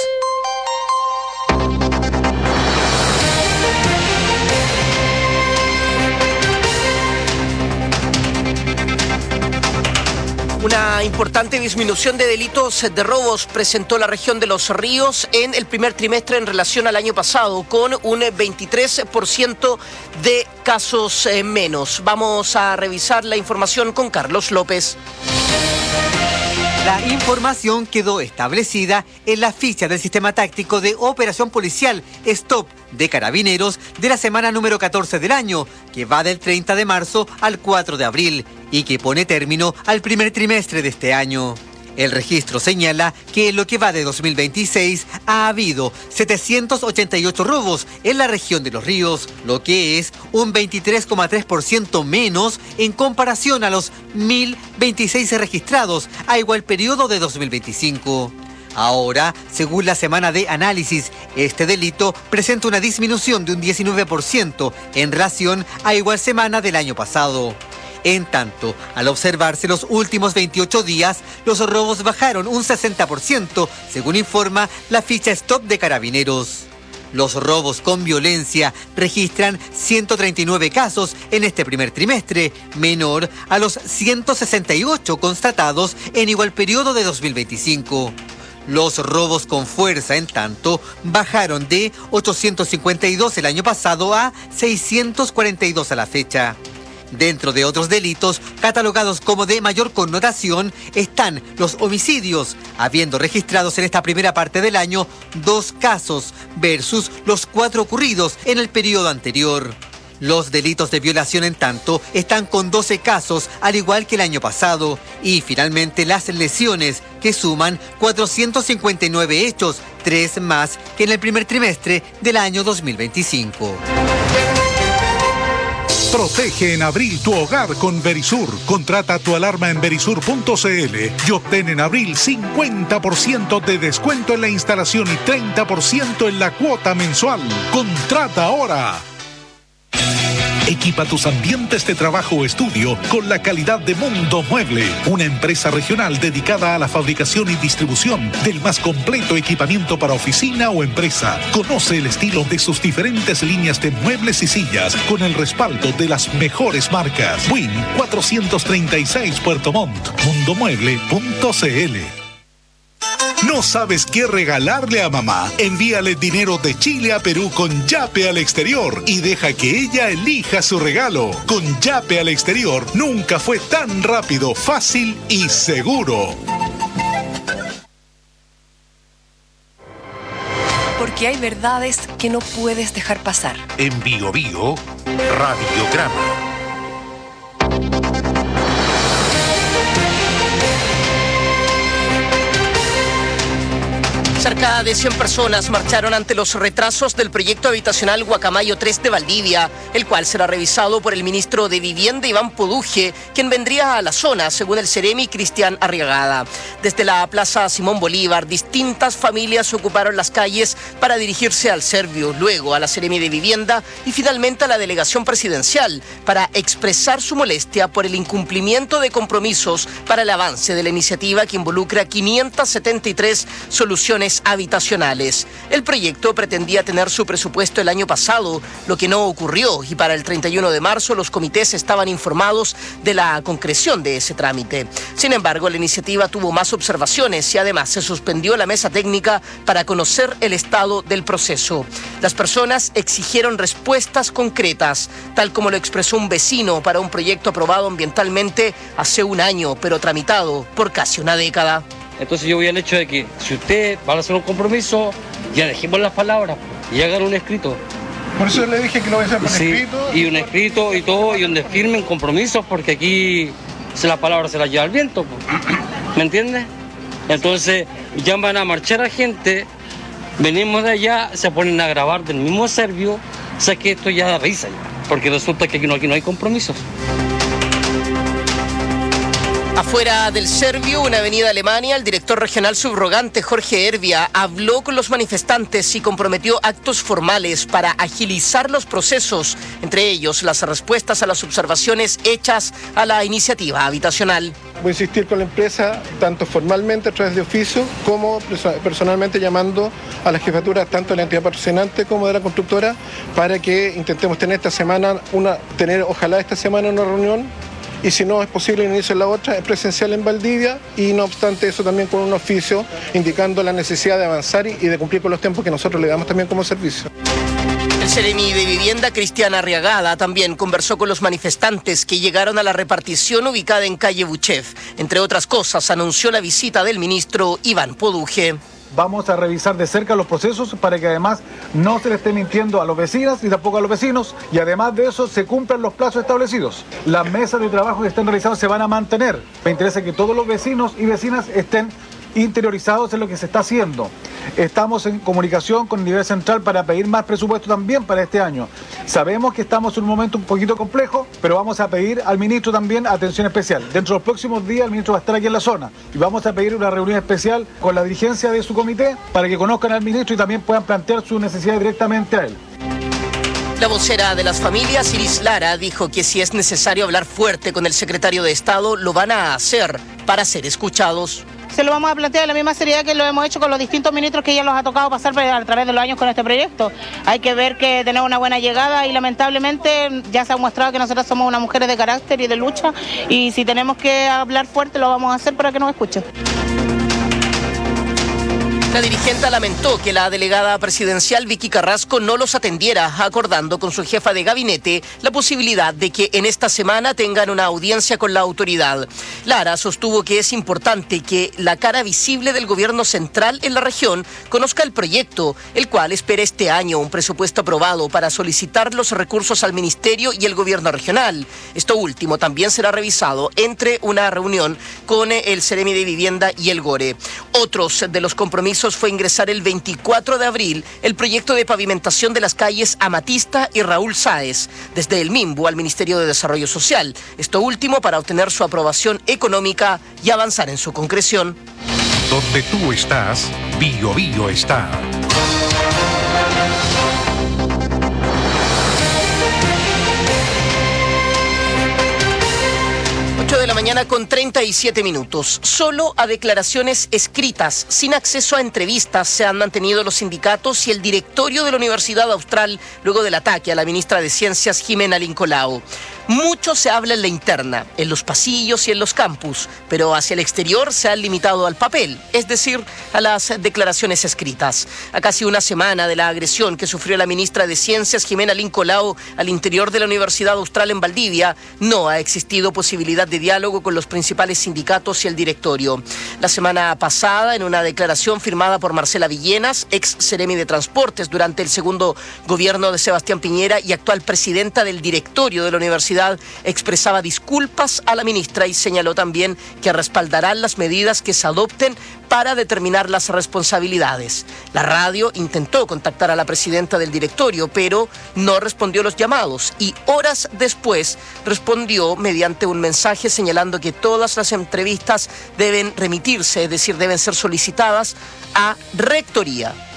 Una importante disminución de delitos de robos presentó la región de Los Ríos en el primer trimestre en relación al año pasado, con un 23% de casos menos. Vamos a revisar la información con Carlos López. La información quedó establecida en la ficha del Sistema Táctico de Operación Policial STOP de Carabineros de la semana número 14 del año, que va del 30 de marzo al 4 de abril y que pone término al primer trimestre de este año. El registro señala que en lo que va de 2026 ha habido 788 robos en la región de Los Ríos, lo que es un 23,3% menos en comparación a los 1.026 registrados a igual periodo de 2025. Ahora, según la semana de análisis, este delito presenta una disminución de un 19% en relación a igual semana del año pasado. En tanto, al observarse los últimos 28 días, los robos bajaron un 60%, según informa la ficha STOP de Carabineros. Los robos con violencia registran 139 casos en este primer trimestre, menor a los 168 constatados en igual periodo de 2025. Los robos con fuerza, en tanto, bajaron de 852 el año pasado a 642 a la fecha. Dentro de otros delitos catalogados como de mayor connotación están los homicidios, habiendo registrados en esta primera parte del año 2 casos versus los 4 ocurridos en el periodo anterior. Los delitos de violación, en tanto, están con 12 casos, al igual que el año pasado. Y finalmente las lesiones, que suman 459 hechos, 3 más que en el primer trimestre del año 2025. Protege en abril tu hogar con Verisur. Contrata tu alarma en verisur.cl y obtén en abril 50% de descuento en la instalación y 30% en la cuota mensual. Contrata ahora. Equipa tus ambientes de trabajo o estudio con la calidad de Mundo Mueble, una empresa regional dedicada a la fabricación y distribución del más completo equipamiento para oficina o empresa. Conoce el estilo de sus diferentes líneas de muebles y sillas con el respaldo de las mejores marcas. Win 436 Puerto Montt, mundomueble.cl. ¿No sabes qué regalarle a mamá? Envíale dinero de Chile a Perú con Yape al exterior y deja que ella elija su regalo. Con Yape al exterior nunca fue tan rápido, fácil y seguro. Porque hay verdades que no puedes dejar pasar. En Bio Bio, Radiograma. Cerca de 100 personas marcharon ante los retrasos del proyecto habitacional Guacamayo 3 de Valdivia, el cual será revisado por el ministro de Vivienda Iván Poduje, quien vendría a la zona, según el Ceremi Cristian Arriagada. Desde la Plaza Simón Bolívar, distintas familias ocuparon las calles para dirigirse al Servio, luego a la Ceremi de Vivienda y finalmente a la delegación presidencial para expresar su molestia por el incumplimiento de compromisos para el avance de la iniciativa que involucra 573 soluciones soluciones habitacionales. El proyecto pretendía tener su presupuesto el año pasado, lo que no ocurrió, y para el 31 de marzo los comités estaban informados de la concreción de ese trámite. Sin embargo, la iniciativa tuvo más observaciones y además se suspendió la mesa técnica para conocer el estado del proceso. Las personas exigieron respuestas concretas, tal como lo expresó un vecino para un proyecto aprobado ambientalmente hace un año, pero tramitado por casi una década. Entonces yo voy al hecho de que si usted va a hacer un compromiso, ya dejemos las palabras y hagan un escrito. Por eso le dije que lo voy a hacer por escrito. Y un escrito y todo, y donde firmen compromisos, porque aquí las palabras se las lleva el viento. ¿Me entiendes? Entonces llaman a marchar a gente, venimos de allá, se ponen a grabar del mismo serbio, o sea que esto ya da risa, porque resulta que aquí no hay compromisos. Afuera del Servio, una avenida Alemania, el director regional subrogante Jorge Ervia habló con los manifestantes y comprometió actos formales para agilizar los procesos, entre ellos las respuestas a las observaciones hechas a la iniciativa habitacional. Voy a insistir con la empresa, tanto formalmente a través de oficio, como personalmente llamando a las jefaturas tanto de la entidad patrocinante como de la constructora, para que intentemos tener esta semana ojalá esta semana una reunión. Y si no es posible iniciar la otra, es presencial en Valdivia, y no obstante eso también con un oficio indicando la necesidad de avanzar y de cumplir con los tiempos que nosotros le damos también como servicio. El Seremi de Vivienda, Cristiana Arriagada, también conversó con los manifestantes que llegaron a la repartición ubicada en calle Buchev. Entre otras cosas, anunció la visita del ministro Iván Poduje. Vamos a revisar de cerca los procesos para que además no se le esté mintiendo a los vecinos ni tampoco a los vecinos, y además de eso se cumplan los plazos establecidos. Las mesas de trabajo que estén realizadas se van a mantener. Me interesa que todos los vecinos y vecinas estén interiorizados en lo que se está haciendo. Estamos en comunicación con el nivel central para pedir más presupuesto también para este año. Sabemos que estamos en un momento un poquito complejo, pero vamos a pedir al ministro también atención especial. Dentro de los próximos días el ministro va a estar aquí en la zona y vamos a pedir una reunión especial con la dirigencia de su comité para que conozcan al ministro y también puedan plantear sus necesidades directamente a él. La vocera de las familias, Iris Lara, dijo que si es necesario hablar fuerte con el secretario de Estado, lo van a hacer para ser escuchados. Se lo vamos a plantear de la misma seriedad que lo hemos hecho con los distintos ministros que ya los ha tocado pasar a través de los años con este proyecto. Hay que ver que tenemos una buena llegada y lamentablemente ya se ha mostrado que nosotros somos unas mujeres de carácter y de lucha, y si tenemos que hablar fuerte lo vamos a hacer para que nos escuchen. La dirigente lamentó que la delegada presidencial Vicky Carrasco no los atendiera, acordando con su jefa de gabinete la posibilidad de que en esta semana tengan una audiencia con la autoridad. Lara sostuvo que es importante que la cara visible del gobierno central en la región conozca el proyecto, el cual espera este año un presupuesto aprobado para solicitar los recursos al ministerio y el gobierno regional. Esto último también será revisado entre una reunión con el Seremi de Vivienda y el GORE. Otros de los compromisos fue ingresar el 24 de abril el proyecto de pavimentación de las calles Amatista y Raúl Sáez, desde el MIMBU al Ministerio de Desarrollo Social. Esto último para obtener su aprobación económica y avanzar en su concreción. Donde tú estás, Bio Bio está. 8 de la mañana con 37 minutos. Solo a declaraciones escritas, sin acceso a entrevistas, se han mantenido los sindicatos y el directorio de la Universidad Austral luego del ataque a la ministra de Ciencias, Jimena Lincolao. Mucho se habla en la interna, en los pasillos y en los campus, pero hacia el exterior se han limitado al papel, es decir, a las declaraciones escritas. A casi una semana de la agresión que sufrió la ministra de Ciencias, Jimena Lincolao, al interior de la Universidad Austral en Valdivia, no ha existido posibilidad de diálogo con los principales sindicatos y el directorio. La semana pasada, en una declaración firmada por Marcela Villenas, ex Seremi de Transportes durante el segundo gobierno de Sebastián Piñera y actual presidenta del directorio de la universidad, expresaba disculpas a la ministra y señaló también que respaldarán las medidas que se adopten para determinar las responsabilidades. La radio intentó contactar a la presidenta del directorio, pero no respondió los llamados y horas después respondió mediante un mensaje señalando que todas las entrevistas deben remitirse, es decir, deben ser solicitadas a Rectoría.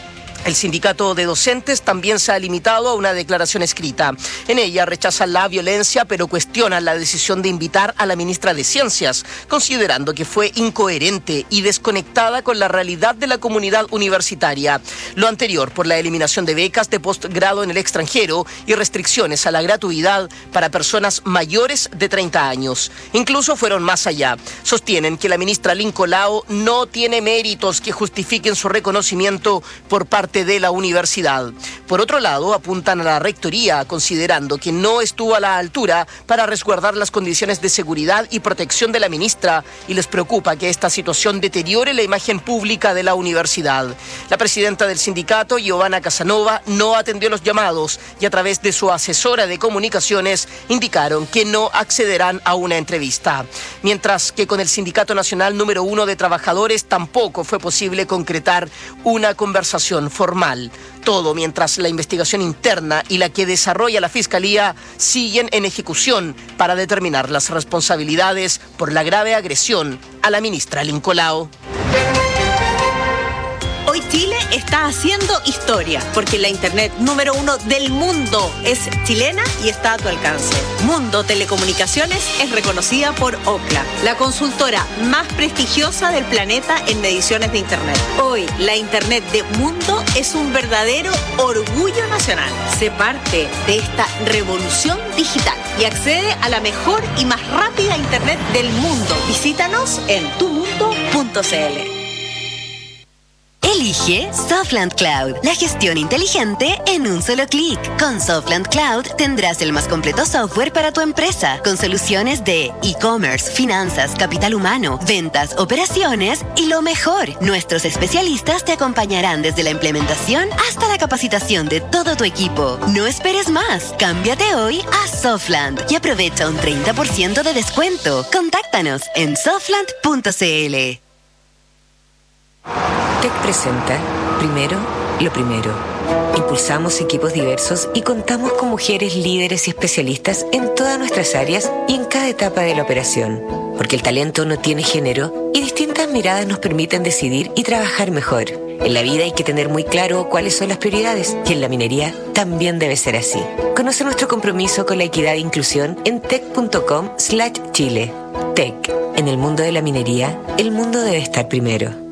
El sindicato de docentes también se ha limitado a una declaración escrita. En ella rechazan la violencia, pero cuestionan la decisión de invitar a la ministra de Ciencias, considerando que fue incoherente y desconectada con la realidad de la comunidad universitaria. Lo anterior por la eliminación de becas de posgrado en el extranjero y restricciones a la gratuidad para personas mayores de 30 años. Incluso fueron más allá. Sostienen que la ministra Lincoln Lao no tiene méritos que justifiquen su reconocimiento por parte de la universidad. Por otro lado, apuntan a la rectoría, considerando que no estuvo a la altura para resguardar las condiciones de seguridad y protección de la ministra, y les preocupa que esta situación deteriore la imagen pública de la universidad. La presidenta del sindicato, Giovanna Casanova, no atendió los llamados y a través de su asesora de comunicaciones indicaron que no accederán a una entrevista. Mientras que con el Sindicato Nacional número 1 de Trabajadores tampoco fue posible concretar una conversación formal. Todo mientras la investigación interna y la que desarrolla la Fiscalía siguen en ejecución para determinar las responsabilidades por la grave agresión a la ministra Lincoln Lao. Hoy Chile está haciendo historia porque la internet número 1 del mundo es chilena y está a tu alcance. Mundo Telecomunicaciones es reconocida por Ookla, la consultora más prestigiosa del planeta en mediciones de internet. Hoy la internet de Mundo es un verdadero orgullo nacional. Sé parte de esta revolución digital y accede a la mejor y más rápida internet del mundo. Visítanos en tumundo.cl. Elige Softland Cloud, la gestión inteligente en un solo clic. Con Softland Cloud tendrás el más completo software para tu empresa, con soluciones de e-commerce, finanzas, capital humano, ventas, operaciones y lo mejor. Nuestros especialistas te acompañarán desde la implementación hasta la capacitación de todo tu equipo. No esperes más. Cámbiate hoy a Softland y aprovecha un 30% de descuento. Contáctanos en softland.cl. TEC presenta Primero, lo primero. Impulsamos equipos diversos y contamos con mujeres líderes y especialistas en todas nuestras áreas y en cada etapa de la operación. Porque el talento no tiene género y distintas miradas nos permiten decidir y trabajar mejor. En la vida hay que tener muy claro cuáles son las prioridades y en la minería también debe ser así. Conoce nuestro compromiso con la equidad e inclusión en tec.com/Chile. TEC. En el mundo de la minería, el mundo debe estar primero.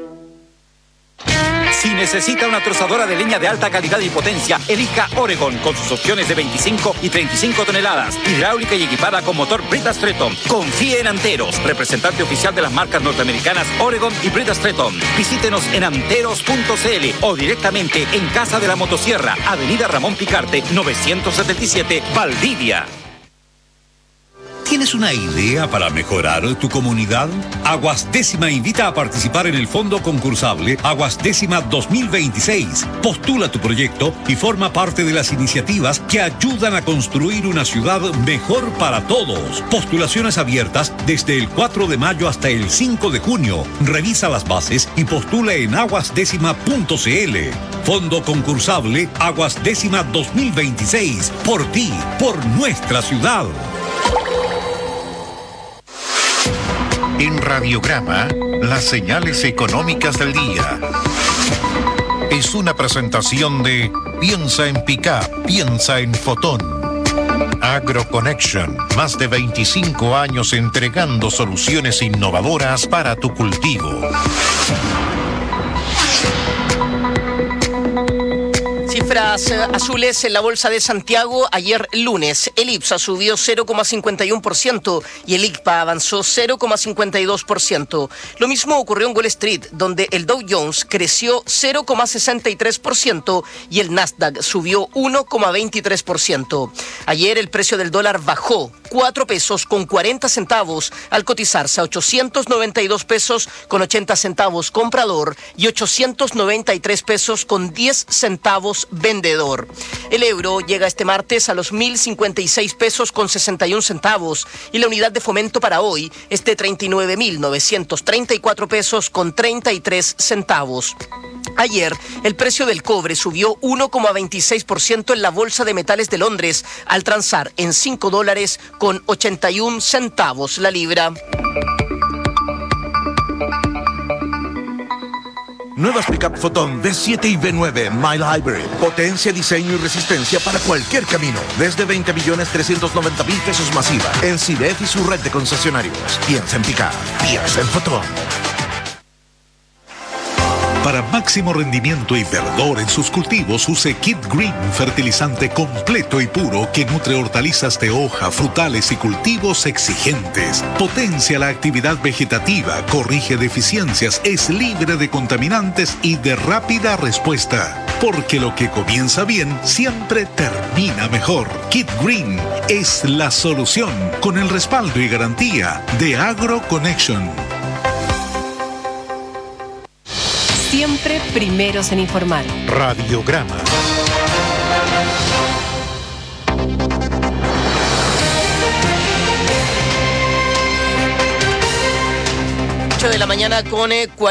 Si necesita una trozadora de leña de alta calidad y potencia, elija Oregon con sus opciones de 25 y 35 toneladas, hidráulica y equipada con motor Brita Stretton. Confíe en Anteros, representante oficial de las marcas norteamericanas Oregon y Brita Stretton. Visítenos en anteros.cl o directamente en Casa de la Motosierra, Avenida Ramón Picarte, 977, Valdivia. ¿Tienes una idea para mejorar tu comunidad? Aguas Décima invita a participar en el fondo concursable Aguas Décima 2026. Postula tu proyecto y forma parte de las iniciativas que ayudan a construir una ciudad mejor para todos. Postulaciones abiertas desde el 4 de mayo hasta el 5 de junio. Revisa las bases y postula en aguasdécima.cl. Fondo concursable Aguas Décima 2026. Por ti, por nuestra ciudad. En Radiograma, las señales económicas del día. Es una presentación de Piensa en Pickup, piensa en Fotón. AgroConnection, más de 25 años entregando soluciones innovadoras para tu cultivo. Cifras azules en la Bolsa de Santiago ayer lunes. El IPSA subió 0,51% y el ICPA avanzó 0,52%. Lo mismo ocurrió en Wall Street, donde el Dow Jones creció 0,63% y el Nasdaq subió 1,23%. Ayer el precio del dólar bajó 4 pesos con 40 centavos al cotizarse a 892 pesos con 80 centavos comprador y 893 pesos con 10 centavos vendedor. El euro llega este martes a los 1.056 pesos con 61 centavos y la unidad de fomento para hoy es de 39.934 pesos con 33 centavos. Ayer, el precio del cobre subió 1,26% en la Bolsa de Metales de Londres, al transar en $5 con 81 centavos la libra. Nuevas pickup Foton V7 y V9 Mile Hybrid. Potencia, diseño y resistencia para cualquier camino. Desde 20.390.000 pesos masiva. En CIDEF y su red de concesionarios. Piensa en pickup. Piensa en Foton. Para máximo rendimiento y verdor en sus cultivos, use Kid Green, fertilizante completo y puro que nutre hortalizas de hoja, frutales y cultivos exigentes. Potencia la actividad vegetativa, corrige deficiencias, es libre de contaminantes y de rápida respuesta. Porque lo que comienza bien siempre termina mejor. Kid Green es la solución con el respaldo y garantía de AgroConnection. Siempre primeros en informar. Radiograma. 8 de la mañana con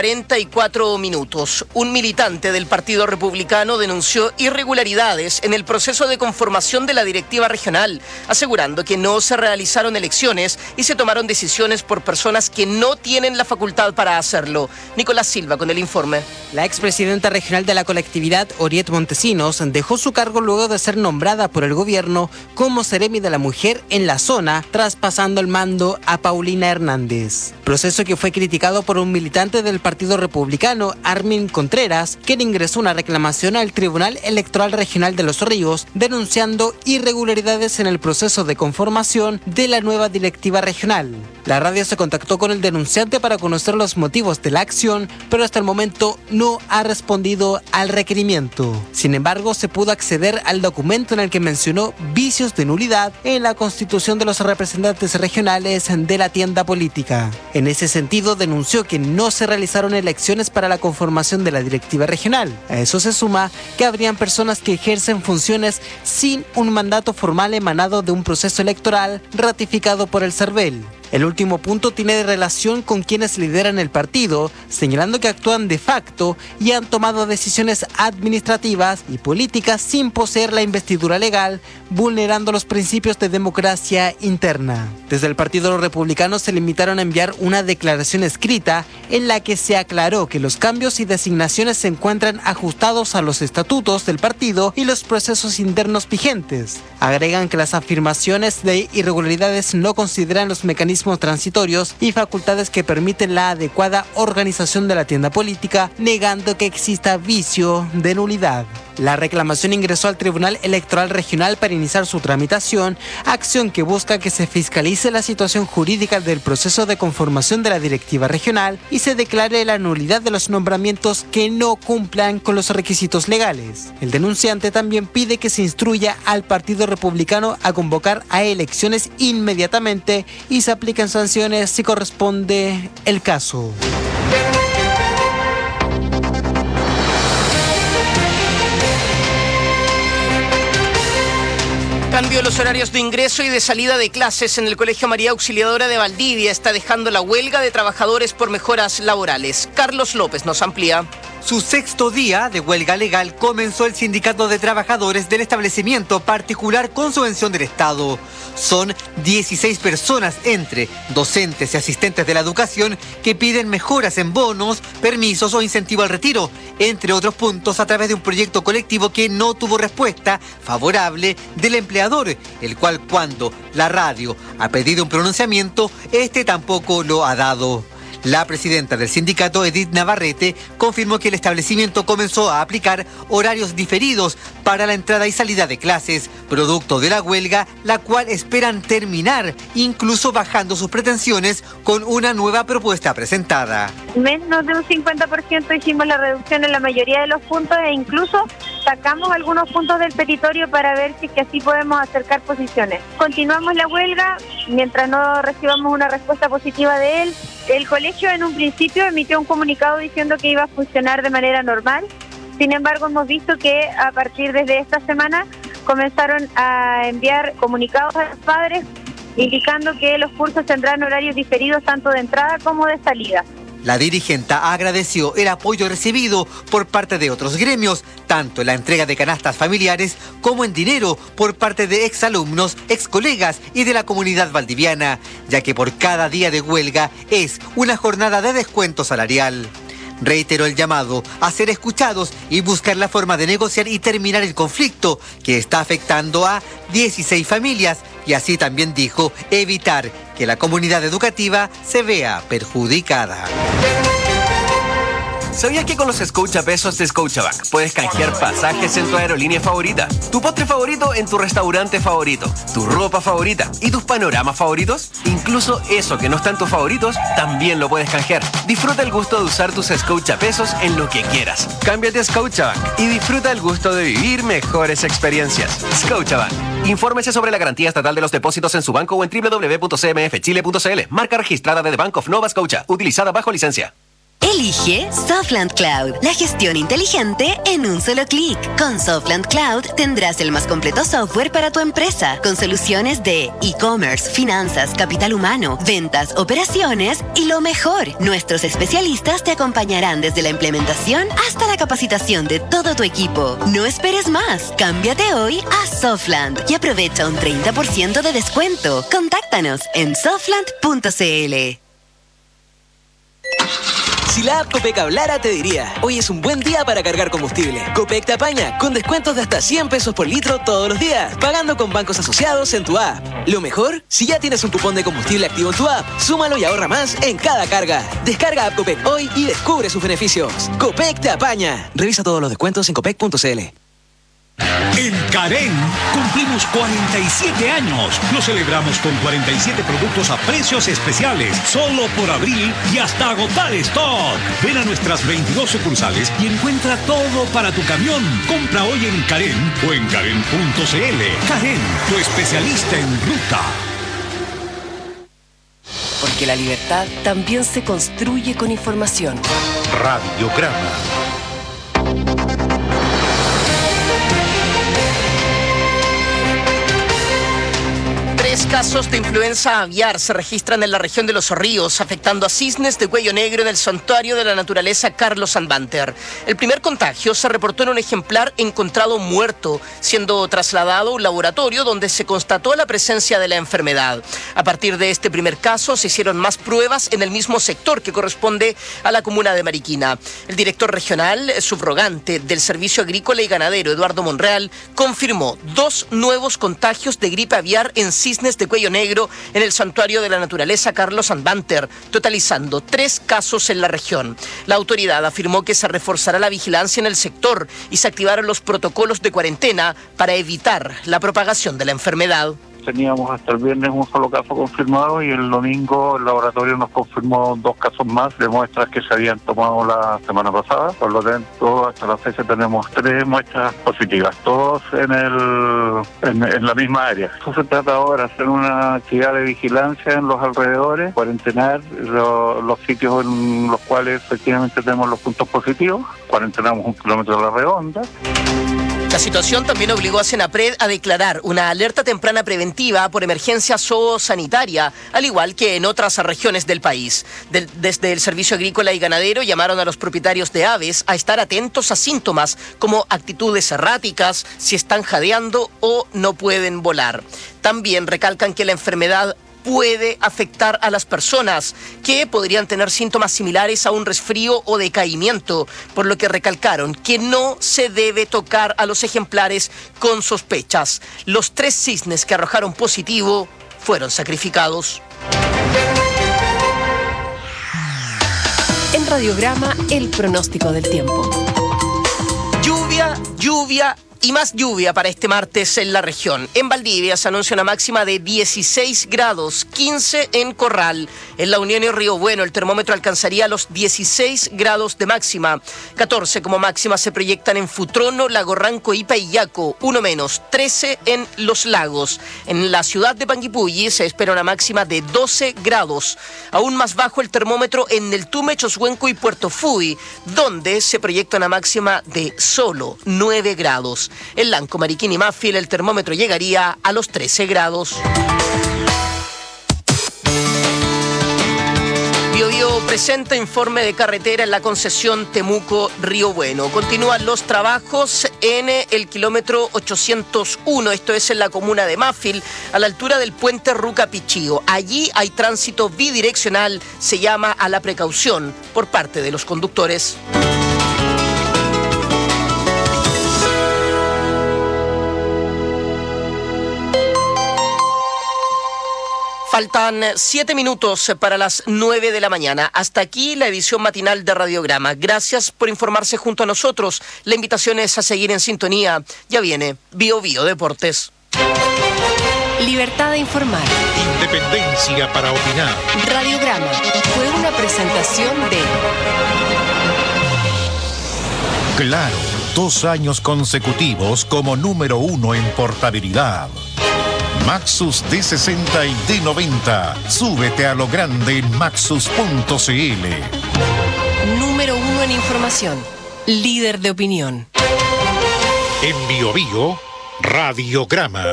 44 minutos. Un militante del Partido Republicano denunció irregularidades en el proceso de conformación de la directiva regional, asegurando que no se realizaron elecciones y se tomaron decisiones por personas que no tienen la facultad para hacerlo. Nicolás Silva con el informe. La expresidenta regional de la colectividad, Oriet Montesinos, dejó su cargo luego de ser nombrada por el gobierno como seremi de la mujer en la zona, traspasando el mando a Paulina Hernández. Proceso que fue criticado por un militante del Partido Republicano, Armin Contreras, quien ingresó una reclamación al Tribunal Electoral Regional de Los Ríos, denunciando irregularidades en el proceso de conformación de la nueva directiva regional. La radio se contactó con el denunciante para conocer los motivos de la acción, pero hasta el momento no ha respondido al requerimiento. Sin embargo, se pudo acceder al documento en el que mencionó vicios de nulidad en la constitución de los representantes regionales de la tienda política. En ese sentido, denunció que no se realizaron elecciones para la conformación de la directiva regional. A eso se suma que habrían personas que ejercen funciones sin un mandato formal emanado de un proceso electoral ratificado por el CERVEL. El último punto tiene relación con quienes lideran el partido, señalando que actúan de facto y han tomado decisiones administrativas y políticas sin poseer la investidura legal, vulnerando los principios de democracia interna. Desde el Partido Republicano se limitaron a enviar una declaración escrita en la que se aclaró que los cambios y designaciones se encuentran ajustados a los estatutos del partido y los procesos internos vigentes. Agregan que las afirmaciones de irregularidades no consideran los mecanismos transitorios y facultades que permiten la adecuada organización de la tienda política, negando que exista vicio de nulidad. La reclamación ingresó al Tribunal Electoral Regional para iniciar su tramitación, acción que busca que se fiscalice la situación jurídica del proceso de conformación de la directiva regional y se declare la nulidad de los nombramientos que no cumplan con los requisitos legales. El denunciante también pide que se instruya al Partido Republicano a convocar a elecciones inmediatamente y se apliquen sanciones si corresponde el caso. Cambio en los horarios de ingreso y de salida de clases en el Colegio María Auxiliadora de Valdivia está dejando la huelga de trabajadores por mejoras laborales. Carlos López nos amplía. Su sexto día de huelga legal comenzó el sindicato de trabajadores del establecimiento particular con subvención del Estado. Son 16 personas entre docentes y asistentes de la educación que piden mejoras en bonos, permisos o incentivo al retiro, entre otros puntos a través de un proyecto colectivo que no tuvo respuesta favorable del empleador, el cual cuando la radio ha pedido un pronunciamiento, este tampoco lo ha dado. La presidenta del sindicato, Edith Navarrete, confirmó que el establecimiento comenzó a aplicar horarios diferidos para la entrada y salida de clases, producto de la huelga, la cual esperan terminar, incluso bajando sus pretensiones con una nueva propuesta presentada. Menos de un 50% hicimos la reducción en la mayoría de los puntos e incluso sacamos algunos puntos del petitorio para ver si que así podemos acercar posiciones. Continuamos la huelga mientras no recibamos una respuesta positiva de él. El colegio en un principio emitió un comunicado diciendo que iba a funcionar de manera normal. Sin embargo, hemos visto que a partir de esta semana comenzaron a enviar comunicados a los padres indicando que los cursos tendrán horarios diferidos tanto de entrada como de salida. La dirigenta agradeció el apoyo recibido por parte de otros gremios, tanto en la entrega de canastas familiares como en dinero por parte de exalumnos, excolegas y de la comunidad valdiviana, ya que por cada día de huelga es una jornada de descuento salarial. reiteró el llamado a ser escuchados y buscar la forma de negociar y terminar el conflicto que está afectando a 16 familias y así también dijo evitar que la comunidad educativa se vea perjudicada. ¿Sabías que con los Scotiapesos de Scotiabank puedes canjear pasajes en tu aerolínea favorita, tu postre favorito en tu restaurante favorito, tu ropa favorita y tus panoramas favoritos? Incluso eso que no está en tus favoritos, también lo puedes canjear. Disfruta el gusto de usar tus Scotiapesos en lo que quieras. Cámbiate a Scotiabank y disfruta el gusto de vivir mejores experiencias. Scotiabank. Infórmese sobre la garantía estatal de los depósitos en su banco o en www.cmfchile.cl. Marca registrada de The Bank of Nova Scotia, utilizada bajo licencia. Elige Softland Cloud, la gestión inteligente en un solo clic. Con Softland Cloud tendrás el más completo software para tu empresa, con soluciones de e-commerce, finanzas, capital humano, ventas, operaciones y lo mejor. Nuestros especialistas te acompañarán desde la implementación hasta la capacitación de todo tu equipo. No esperes más. Cámbiate hoy a Softland y aprovecha un 30% de descuento. Contáctanos en softland.cl. Si la app Copec hablara, te diría: hoy es un buen día para cargar combustible. Copec te apaña, con descuentos de hasta 100 pesos por litro todos los días, pagando con bancos asociados en tu app. Lo mejor, si ya tienes un cupón de combustible activo en tu app, súmalo y ahorra más en cada carga. Descarga app Copec hoy y descubre sus beneficios. Copec te apaña. Revisa todos los descuentos en copec.cl. En Carén cumplimos 47 años. Lo celebramos con 47 productos a precios especiales, solo por abril y hasta agotar stock. Ven a nuestras 22 sucursales y encuentra todo para tu camión. Compra hoy en Carén o en Carén.cl. Carén, tu especialista en ruta. Porque la libertad también se construye con información. Radiograma. Tres casos de influenza aviar se registran en la región de Los Ríos, afectando a cisnes de cuello negro en el santuario de la naturaleza Carlos Anbanter. El primer contagio se reportó en un ejemplar encontrado muerto, siendo trasladado a un laboratorio donde se constató la presencia de la enfermedad. A partir de este primer caso se hicieron más pruebas en el mismo sector que corresponde a la comuna de Mariquina. El director regional subrogante del Servicio Agrícola y Ganadero, Eduardo Monreal, confirmó 2 nuevos contagios de gripe aviar en cisnes de cuello negro en el santuario de la naturaleza Carlos Anbanter, totalizando 3 casos en la región. La autoridad afirmó que se reforzará la vigilancia en el sector y se activaron los protocolos de cuarentena para evitar la propagación de la enfermedad. Teníamos hasta el viernes un solo caso confirmado y el domingo el laboratorio nos confirmó 2 casos más de muestras que se habían tomado la semana pasada. Por lo tanto, hasta la fecha tenemos 3 muestras positivas, todos en la misma área. Esto se trata ahora de hacer una actividad de vigilancia en los alrededores, cuarentenar los sitios en los cuales efectivamente tenemos los puntos positivos. Cuarentenamos 1 kilómetro a la redonda. La situación también obligó a Senapred a declarar una alerta temprana preventiva por emergencia zoosanitaria, al igual que en otras regiones del país. Desde el Servicio Agrícola y Ganadero llamaron a los propietarios de aves a estar atentos a síntomas como actitudes erráticas, si están jadeando o no pueden volar. También recalcan que la enfermedad puede afectar a las personas que podrían tener síntomas similares a un resfrío o decaimiento, por lo que recalcaron que no se debe tocar a los ejemplares con sospechas. Los 3 cisnes que arrojaron positivo fueron sacrificados. En Radiograma, el pronóstico del tiempo. Lluvia y más lluvia para este martes en la región. En Valdivia se anuncia una máxima de 16 grados, 15 en Corral. En La Unión y Río Bueno el termómetro alcanzaría los 16 grados de máxima. 14 como máxima se proyectan en Futrono, Lago Ranco y Paillaco, 1 menos, 13 en Los Lagos. En la ciudad de Panguipulli se espera una máxima de 12 grados. Aún más bajo el termómetro en el Tume, Choshuenco y Puerto Fui, donde se proyecta una máxima de solo 9 grados. En Lanco, Mariquina y Mafil el termómetro llegaría a los 13 grados. Biobío Metro presenta informe de carretera en la concesión Temuco-Río Bueno. Continúan los trabajos en el kilómetro 801, esto es en la comuna de Mafil, a la altura del puente Ruca-Pichío. Allí hay tránsito bidireccional, se llama a la precaución por parte de los conductores. Faltan 7 minutos para las 9 de la mañana. Hasta aquí la edición matinal de Radiograma. Gracias por informarse junto a nosotros. La invitación es a seguir en sintonía. Ya viene Bio Bio Deportes. Libertad de informar. Independencia para opinar. Radiograma fue una presentación de Claro, 2 años consecutivos como número 1 en portabilidad. Maxus D60 y D90. Súbete a lo grande en maxus.cl. número 1 en información. Líder de opinión. En Bio Bio, Radiograma.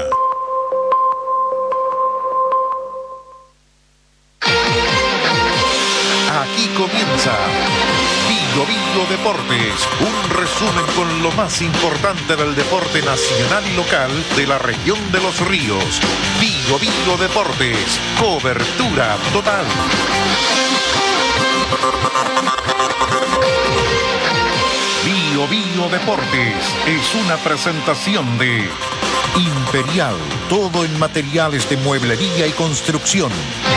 Aquí comienza Bio Bio Deportes, un resumen con lo más importante del deporte nacional y local de la región de Los Ríos. Bio Bio Deportes, cobertura total. Bio Bio Deportes es una presentación de Imperial, todo en materiales de mueblería y construcción.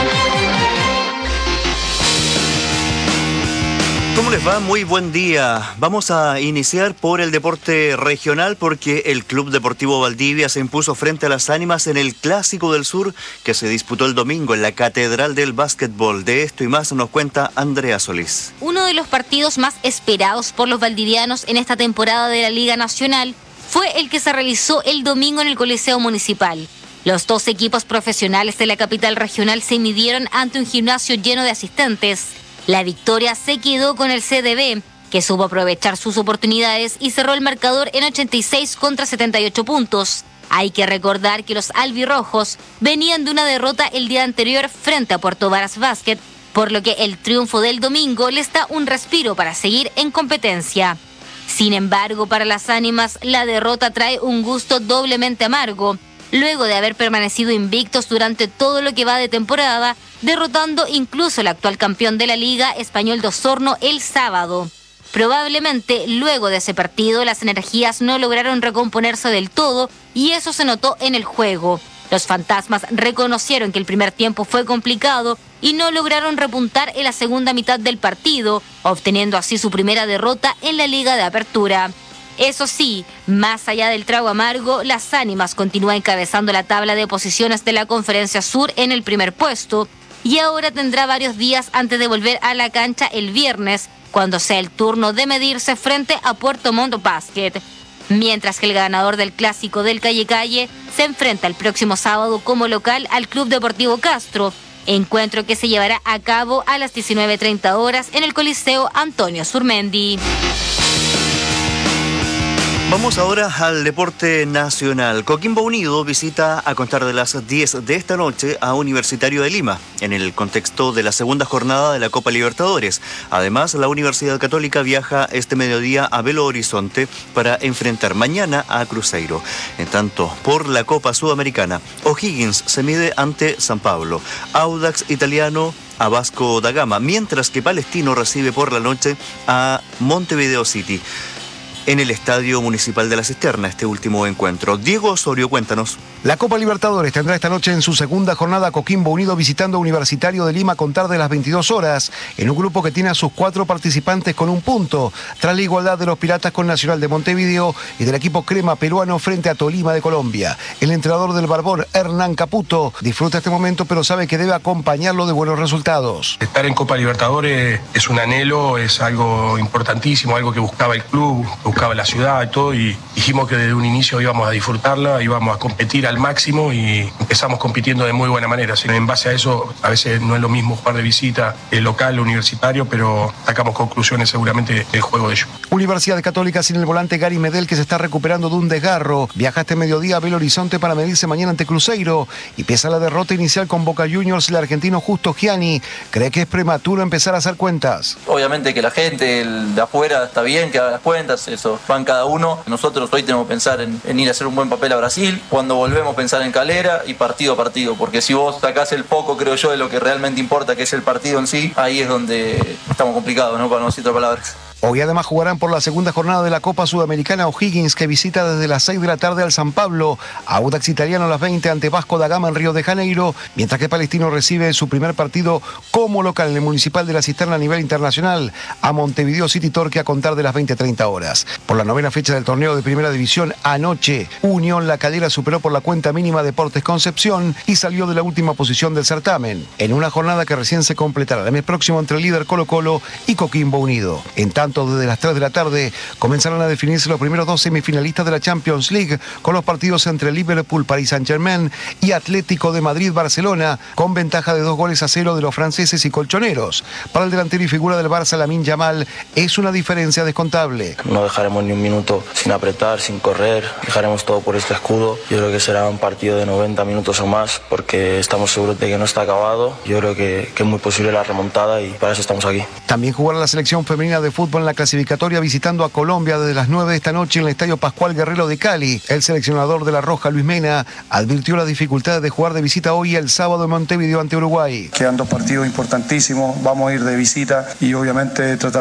¿Cómo les va? Muy buen día. Vamos a iniciar por el deporte regional porque el Club Deportivo Valdivia se impuso frente a las Ánimas en el Clásico del Sur que se disputó el domingo en la Catedral del Básquetbol. De esto y más nos cuenta Andrea Solís. Uno de los partidos más esperados por los valdivianos en esta temporada de la Liga Nacional fue el que se realizó el domingo en el Coliseo Municipal. Los 2 equipos profesionales de la capital regional se midieron ante un gimnasio lleno de asistentes. La victoria se quedó con el CDB, que supo aprovechar sus oportunidades y cerró el marcador en 86 contra 78 puntos. Hay que recordar que los albirrojos venían de una derrota el día anterior frente a Puerto Varas Basket, por lo que el triunfo del domingo les da un respiro para seguir en competencia. Sin embargo, para las Ánimas, la derrota trae un gusto doblemente amargo, luego de haber permanecido invictos durante todo lo que va de temporada, derrotando incluso al actual campeón de la Liga, Español de Osorno, el sábado. Probablemente, luego de ese partido, las energías no lograron recomponerse del todo y eso se notó en el juego. Los fantasmas reconocieron que el primer tiempo fue complicado y no lograron repuntar en la segunda mitad del partido, obteniendo así su primera derrota en la Liga de Apertura. Eso sí, más allá del trago amargo, las Ánimas continúan encabezando la tabla de posiciones de la Conferencia Sur en el primer puesto y ahora tendrá varios días antes de volver a la cancha el viernes, cuando sea el turno de medirse frente a Puerto Montt Basket. Mientras que el ganador del Clásico del Calle Calle se enfrenta el próximo sábado como local al Club Deportivo Castro, encuentro que se llevará a cabo a las 19:30 horas en el Coliseo Antonio Surmendi. Vamos ahora al deporte nacional. Coquimbo Unido visita a contar de las 10 de esta noche a Universitario de Lima, en el contexto de la segunda jornada de la Copa Libertadores. Además, la Universidad Católica viaja este mediodía a Belo Horizonte para enfrentar mañana a Cruzeiro. En tanto, por la Copa Sudamericana, O'Higgins se mide ante San Pablo, Audax Italiano a Vasco da Gama, mientras que Palestino recibe por la noche a Montevideo City. En el Estadio Municipal de la Cisterna, este último encuentro. Diego Osorio, cuéntanos. La Copa Libertadores tendrá esta noche en su segunda jornada Coquimbo Unido visitando Universitario de Lima a contar de las 22 horas, en un grupo que tiene a sus 4 participantes con 1 punto, tras la igualdad de los Piratas con Nacional de Montevideo y del equipo crema peruano frente a Tolima de Colombia. El entrenador del Barbón, Hernán Caputo, disfruta este momento pero sabe que debe acompañarlo de buenos resultados. Estar en Copa Libertadores es un anhelo, es algo importantísimo, algo que buscaba el club, buscaba la ciudad y todo, y dijimos que desde un inicio íbamos a disfrutarla, íbamos a competir al máximo y empezamos compitiendo de muy buena manera. En base a eso, a veces no es lo mismo jugar de visita, el local, universitario, pero sacamos conclusiones seguramente del juego de ellos. Universidad Católica sin el volante Gary Medel, que se está recuperando de un desgarro. Viaja este mediodía a Belo Horizonte para medirse mañana ante Cruzeiro, y pese a la derrota inicial con Boca Juniors, el argentino Justo Gianni cree que es prematuro empezar a hacer cuentas. Obviamente que la gente de afuera está bien que haga las cuentas, eso van cada uno. Nosotros hoy tenemos que pensar en ir a hacer un buen papel a Brasil, cuando volvemos pensar en Calera y partido a partido, porque si vos sacás el foco, creo yo, de lo que realmente importa, que es el partido en sí, ahí es donde estamos complicados, ¿no? Para no decir otras palabras. Hoy además jugarán por la segunda jornada de la Copa Sudamericana O'Higgins, que visita desde las 6 de la tarde al San Pablo, Audax Italiano a las 20 ante Vasco da Gama en Río de Janeiro, mientras que Palestino recibe su primer partido como local en el Municipal de la Cisterna a nivel internacional a Montevideo City Torque a contar de las 20:30 horas. Por la novena fecha del torneo de Primera División, anoche Unión La Calera superó por la cuenta mínima Deportes Concepción y salió de la última posición del certamen, en una jornada que recién se completará el mes próximo entre el líder Colo-Colo y Coquimbo Unido. En tanto, desde las 3 de la tarde comenzarán a definirse los primeros 2 semifinalistas de la Champions League, con los partidos entre Liverpool, Paris Saint-Germain y Atlético de Madrid-Barcelona, con ventaja de 2-0 de los franceses y colchoneros. Para el delantero y figura del Barça, Lamine Yamal, es una diferencia descontable. No dejaremos ni un minuto sin apretar, sin correr, dejaremos todo por este escudo. Yo creo que será un partido de 90 minutos o más, porque estamos seguros de que no está acabado. Yo creo que es muy posible la remontada y para eso estamos aquí. También jugará la selección femenina de fútbol en la clasificatoria visitando a Colombia desde las 9 de esta noche en el Estadio Pascual Guerrero de Cali. El seleccionador de La Roja, Luis Mena, advirtió las dificultades de jugar de visita hoy y el sábado en Montevideo ante Uruguay. Quedan 2 partidos importantísimos, vamos a ir de visita y obviamente tratar